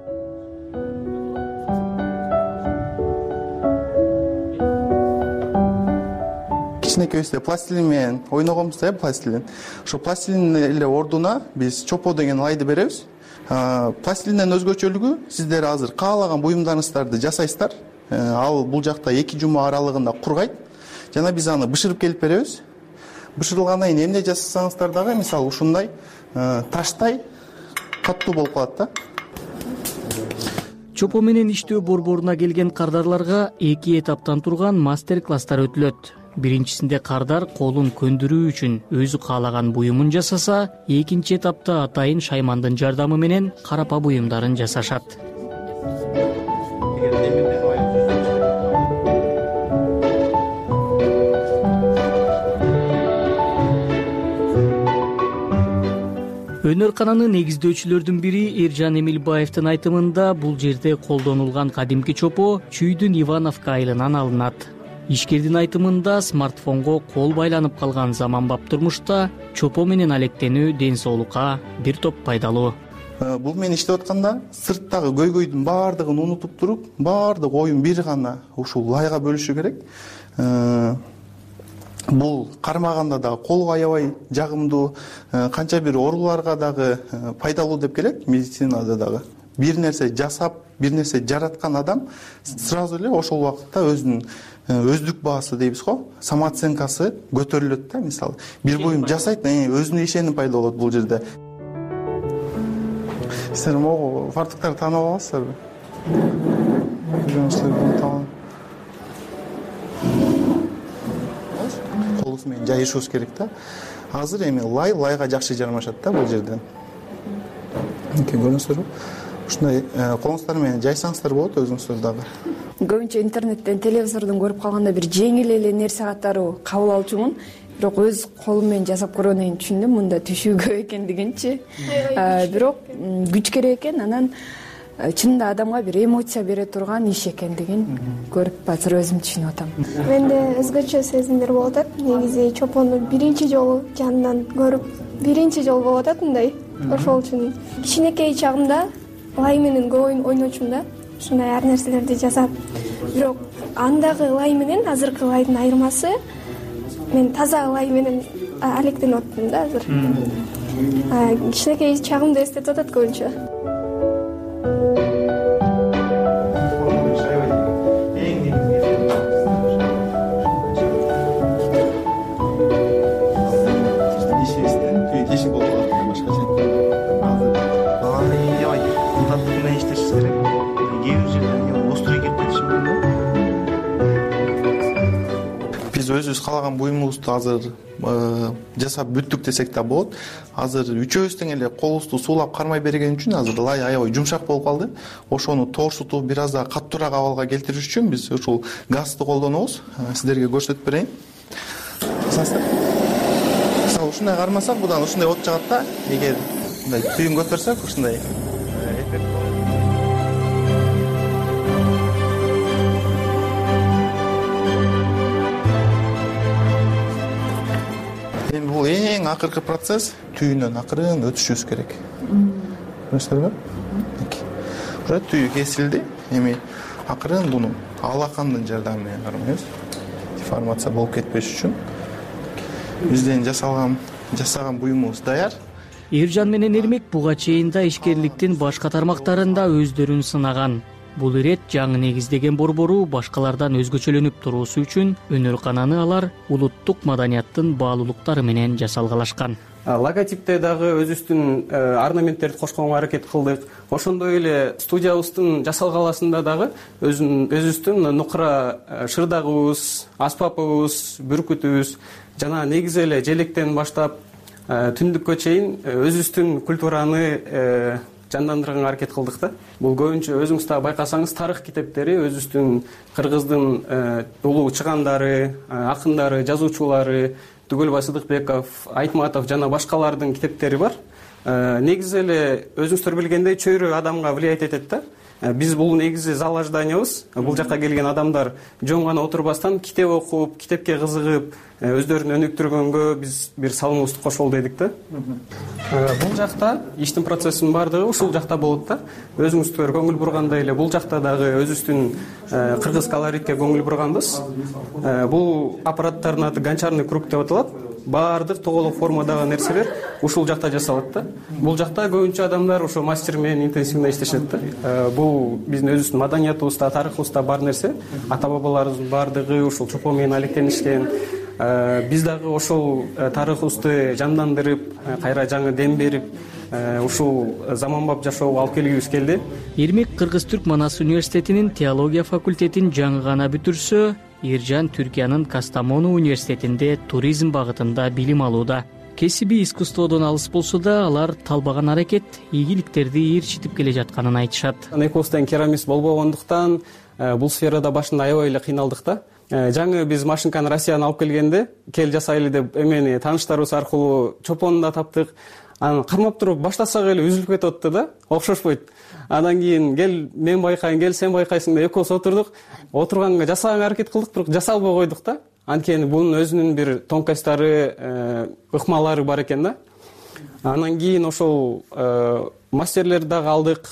Кичинекейибизде пластилин менен ойногонбуз да, пластилин. Ошо пластилин эле ордуна биз чопо деген лайды беребиз. Пластилинден өзгөчөлүгү, сиздер азыр каалаган буюмдарыңыздарды жасайсыздар. Ал бул жакта 2 жума аралыгында кургайт. Жана биз аны бышырып келип беребиз. Бышырылгандан кийин эмне жасасаңыздар дагы, мисалы ушундай таштай каттуу болуп калат да. Чопо менен иштөө борборуна келген кардарларга 2 этаптан турган мастер-класстар өтүлөт. Биринчисинде кардар колун көндүрүү үчүн өзү каалаган буюмун жасаса, экинчи этапта атайын шаймандын жардамы менен карапа буюмдарын жасашат. Өнөр-кананы негиздөөчүлөрдүн бири Эржан Эмилбаевдин айтымында бул жерде колдонулган кадимки чопо Чүйдүн Ивановка айылынан алынат. Ишкердин айтымында смартфонго кол байланып калган заманбап турмушта чопо менен алектенүү ден соолукка бир топ пайдалуу. Бул менен иштеп атканда сырттагы көйгөйдүн баардыгын унутуп туруп, баардык оюн бир гана ушул лайга бөлүшү керек. Бул кармаганда дагы колго аябай жагымдуу, канча бир ооруларга дагы пайдалуу деп келет, медицинада дагы. Бир нерсе жасап, бир нерсе жараткан адам сразу эле ошол убакытта өзүнүн өздүк баасы дейбиз го, самооценкасы көтөрүлөт да, мисалы. Бир буюм жасайт, өзүнө ишеним пайда болот бул жерде. Сиздер могу фартуктарды таанып аласыздарбы? Колубуз менен жайышыбыз керек да. Азыр эми лайга жакшы жармашат да бул жерден. Көрүңүздөрбү? Ушундай колуңуздар менен жайсаңыздар болот өзүңүздөр дагы. Көбүнчө интернеттен, телевизордон көрүп калганда бир жеңил эле нерсе катары кабыл алчумун. Бирок өз колум менен жасап көргөндөн кийин түшүндүм, мында түшүү көп экендигинчи. Бирок күч керек экен, анан чынында адамга бир эмоция бере турган иш экендигин көрүп азыр өзүм түшүнүп атам. Менде өзгөчө сезимдер болуп атат. Негизи чопону биринчи жолу жанынан көрүп, биринчи жолу болуп атат мындай. Ошол үчүн кичинекей чагымда лай менен көп ойночумун да. Ушундай ар нерселерди жасап, бирок андагы лай менен азыркы лайдын айырмасы, мен таза лай менен алектенип аттым да азыр. Кичинекей чагымды эстетип атат көбүнчө. Өзүбүз каалаган буюмубузду азыр жасап бүттүк десек да болот. Азыр үчөөбүз тең эле колубузду суулап кармай берген үчүн азыр лай аябай жумшак болуп калды. Ошону торсутуп бир аз да каттуураак абалга келтириш үчүн биз ушул газды колдонобуз. Сиздерге көрсөтүп берейин. Мисалы ушундай кармасак, будан ушундай от жагат да. Эгер мындай түйүн көтөрсөк, ушундай бул эң акыркы процесс, түйүнөн акырын өтүшүбүз керек. Көрүңүздөрбү? Уже түйү кесилди. Эми акырын буну алакандын жардамы менен кармайбыз. Деформация болуп кетпеш үчүн. Бизден жасаган буюмубуз даяр. Эржан менен Эрмек буга чейин да ишкерликтин башка тармактарында өздөрүн сынаган. бул ирет жаңы негиздеген борбору башкалардан өзгөчөлөнүп туруусу үчүн өнөр-кананы алар улуттук маданияттын баалуулуктары менен жасалгалашкан. Логотипте дагы өзүбүздүн орнаменттерди кошконго аракет кылдык. Ошондой эле студиябыздын жасалгаласында дагы өзүбүздүн нукура шырдагыбыз, аспапыбыз, бүркүтүбүз жана негизи эле желектен баштап түндүккө чейин өзүбүздүн культураны жандандырганга аракет кылдык да. Бул көбүнчө өзүңүз да байкасаңыз тарых китептери өзүбүздүн кыргыздын улуу чыгандары, акындары, жазуучулары Түгөлбай Сыдыкбеков, Айтматов жана башкалардын китептери бар. Негизи эле өзүңүздөр билгендей чөйрө адамга влиять этет да. Биз бул негизи зал ожиданиябыз. Бул жака келген адамдар жөн гана отурбастан китеп окуп, китепке кызыгып, өздөрүн өнүктүргөнгө биз бир салымыбызды кошолу дедик да. Бул жакта иштин процессинин баардыгы ушул жакта болот да. Өзүңүздөр көңүл бургандай эле бул жакта дагы өзүбүздүн кыргыз колоритке көңүл бурганбыз. Бул аппараттардын аты гончарный круг деп аталат. Баардык тоголок формадагы нерселер ушул жакта жасалат да. Бул жакта көбүнчө адамдар ошо мастер менен интенсивно иштешет да. Бул биздин өзүбүздүн маданиятыбызда, тарыхыбызда бар нерсе. Ата бабаларыбыздын баардыгы ушул чопо менен алектенишкен. Биз дагы ошол тарыхыбызды жандандырып, кайра жаңы дем берип, ушул заманбап жашоого алып келгибиз келди. Ирмек Кыргыз-Түрк Манас университетинин теология факультетин жаңы гана бүтүрсө, Иржан Түркиянын Кастамону университетинде туризм багытында билим алууда. Кесиби искусстводон алыс болсо да, алар талбаган аракет ийгиликтерди ээрчитип келе жатканын айтышат. Экөөбүз тең керамист болбогондуктан бул сферада башында аябай эле кыйналдык да. Жаңы биз машинканы Россиядан алып келгенде, кел жасайлы деп эмени тааныштарыбыз аркылуу чопонун да таптык. Анан кармап туруп баштасак эле үзүлүп кетип атты да, окшошпойт. Андан кийин кел мен байкайын, кел сен байкайсың деп экөөбүз отурдук. Отурганга жасаганга аракет кылдык, бирок жаса албай койдук да. Анткени бунун өзүнүн бир тонкостьтары, ыкмалары бар экен да. Андан кийин ошол мастерлерди дагы алдык.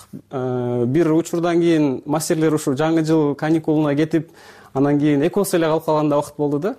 Бир учурдан кийин мастерлер ушул жаңы жыл каникулуна кетип, андан кийин экөөбүз эле калып калганда убакыт болду да.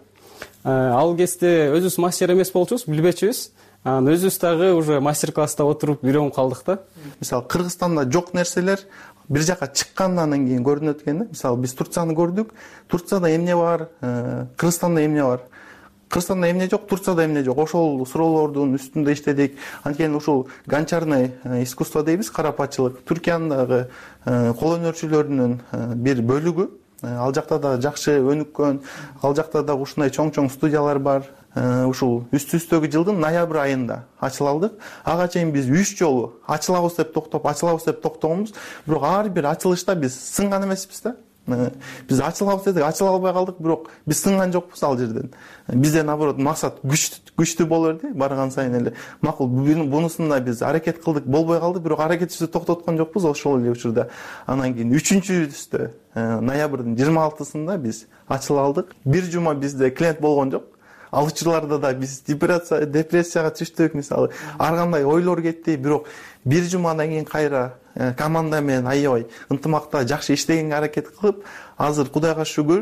Ал кезде өзүбүз мастер эмес болчубуз, билбечүбүз. Анан өзүбүз дагы уже мастер-класста отуруп үйрөнүп калдык да. Мисалы Кыргызстанда жок нерселер бир жака чыккандан кийин көрүнөт экен да. Мисалы биз Турцияны көрдүк. Турцияда эмне бар, Кыргызстанда эмне бар? Кыргызстанда эмне жок, Турцияда эмне жок? Ошол суроолордун үстүндө иштедик. Анткени ушул гончарный искусство дейбиз, карапачылык. Түркиянын дагы кол өнөрчүлөрүнүн бир бөлүгү. Ал жакта да жакшы өнүккөн, ал жакта да ушундай чоң студиялар бар. Ушул үстүбүздөгү жылдын ноябрь айында ачыла алдык. Ага чейин биз 3 жолу ачылабыз деп токтогонбуз. Бирок ар бир ачылышта биз сынган эмеспиз да. Биз ачылабыз дедик, ачыла албай калдык, бирок биз сынган жокпуз ал жерден. Бизде наоборот максат күчтүү боло берди, барган сайын эле. Макул, бунусунда биз аракет кылдык, болбой калды, бирок аракетибизди токтоткон жокпуз ошол эле учурда. Андан кийин 3-үстө ноябрдын 26-сында биз ачыла алдык. Бир жума бизде клиент болгон жок. Ал учурларда да биз депрессияга түштүк, мисалы, ар кандай ойлор кетти, бирок бир жумадан кийин кайра команда менен аябай ынтымакта жакшы иштегенге аракет кылып, азыр Кудайга шүгүр,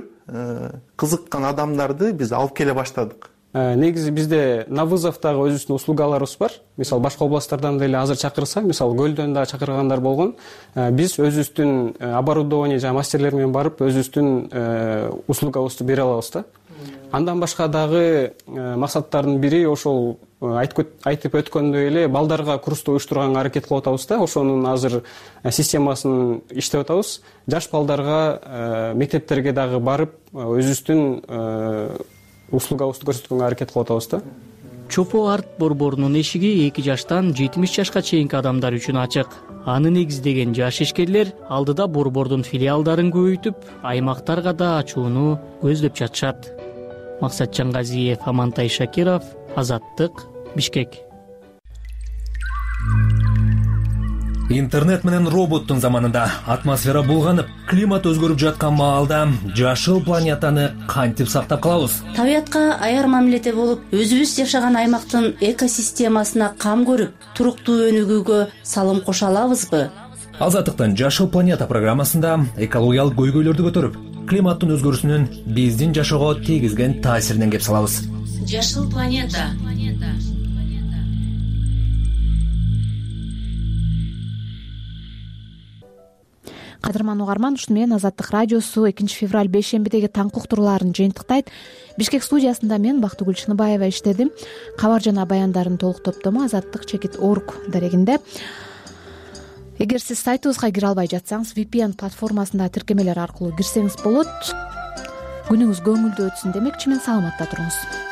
кызыккан адамдарды биз алып келе баштадык. Негизи бизде на вызов дагы өзүбүздүн услугаларыбыз бар. Мисалы башка областтардан деле азыр чакырса, мисалы Көлдөн да чакыргандар болгон. Биз өзүбүздүн оборудование жана мастерлер менен барып, өзүбүздүн услугабызды бере алабыз да. Андан башка дагы максаттардын бири ошол айтып өткөндөй эле балдарга курсту уюштурганга аракет кылып атабыз да. Ошонун азыр системасын иштеп атабыз. Жаш балдарга мектептерге дагы барып, өзүбүздүн услугабызды көрсөткөнгө аракет кылып атабыз да. Чопо арт борборунун эшиги 2 жаштан 70 жашка чейинки адамдар үчүн ачык. Аны негиздеген жаш ишкерлер алдыда борбордун филиалдарын көбөйтүп, аймактарга да ачууну көздөп жатышат. Максат Жангазиев, Амантай Шакиров, Азаттык, Бишкек. Интернет менен роботтун заманында атмосфера булганып, климат өзгөрүп жаткан маалда жашыл планетаны кантип сактап калабыз? Табиятка аяр мамиледе болуп, өзүбүз жашаган аймактын экосистемасына кам көрүп, туруктуу өнүгүүгө салым кошо алабызбы? Азаттыктын Жашыл планета программасында экологиялык көйгөйлөрдү көтөрүп, климаттын өзгөрүүсүнүн биздин жашоого тийгизген таасиринен кеп салабыз. Жашыл планета. кадырман угарман, ушуну менен Азаттык радиосу 2 февраль бейшембидеги таңкы уктурууларын жыйынтыктайт. Бишкек студиясында мен Бактыгүл Чыныбаева иштедим. Кабар жана баяндардын толук топтому Азаттык-org дарегинде. Эгер сиз сайтыбызга кире албай жатсаңыз, VPN платформасында тиркемелер аркылуу кирсеңиз болот. Күнүңүз көңүлдүү өтсүн демекчи, мен саламатта туруңуз.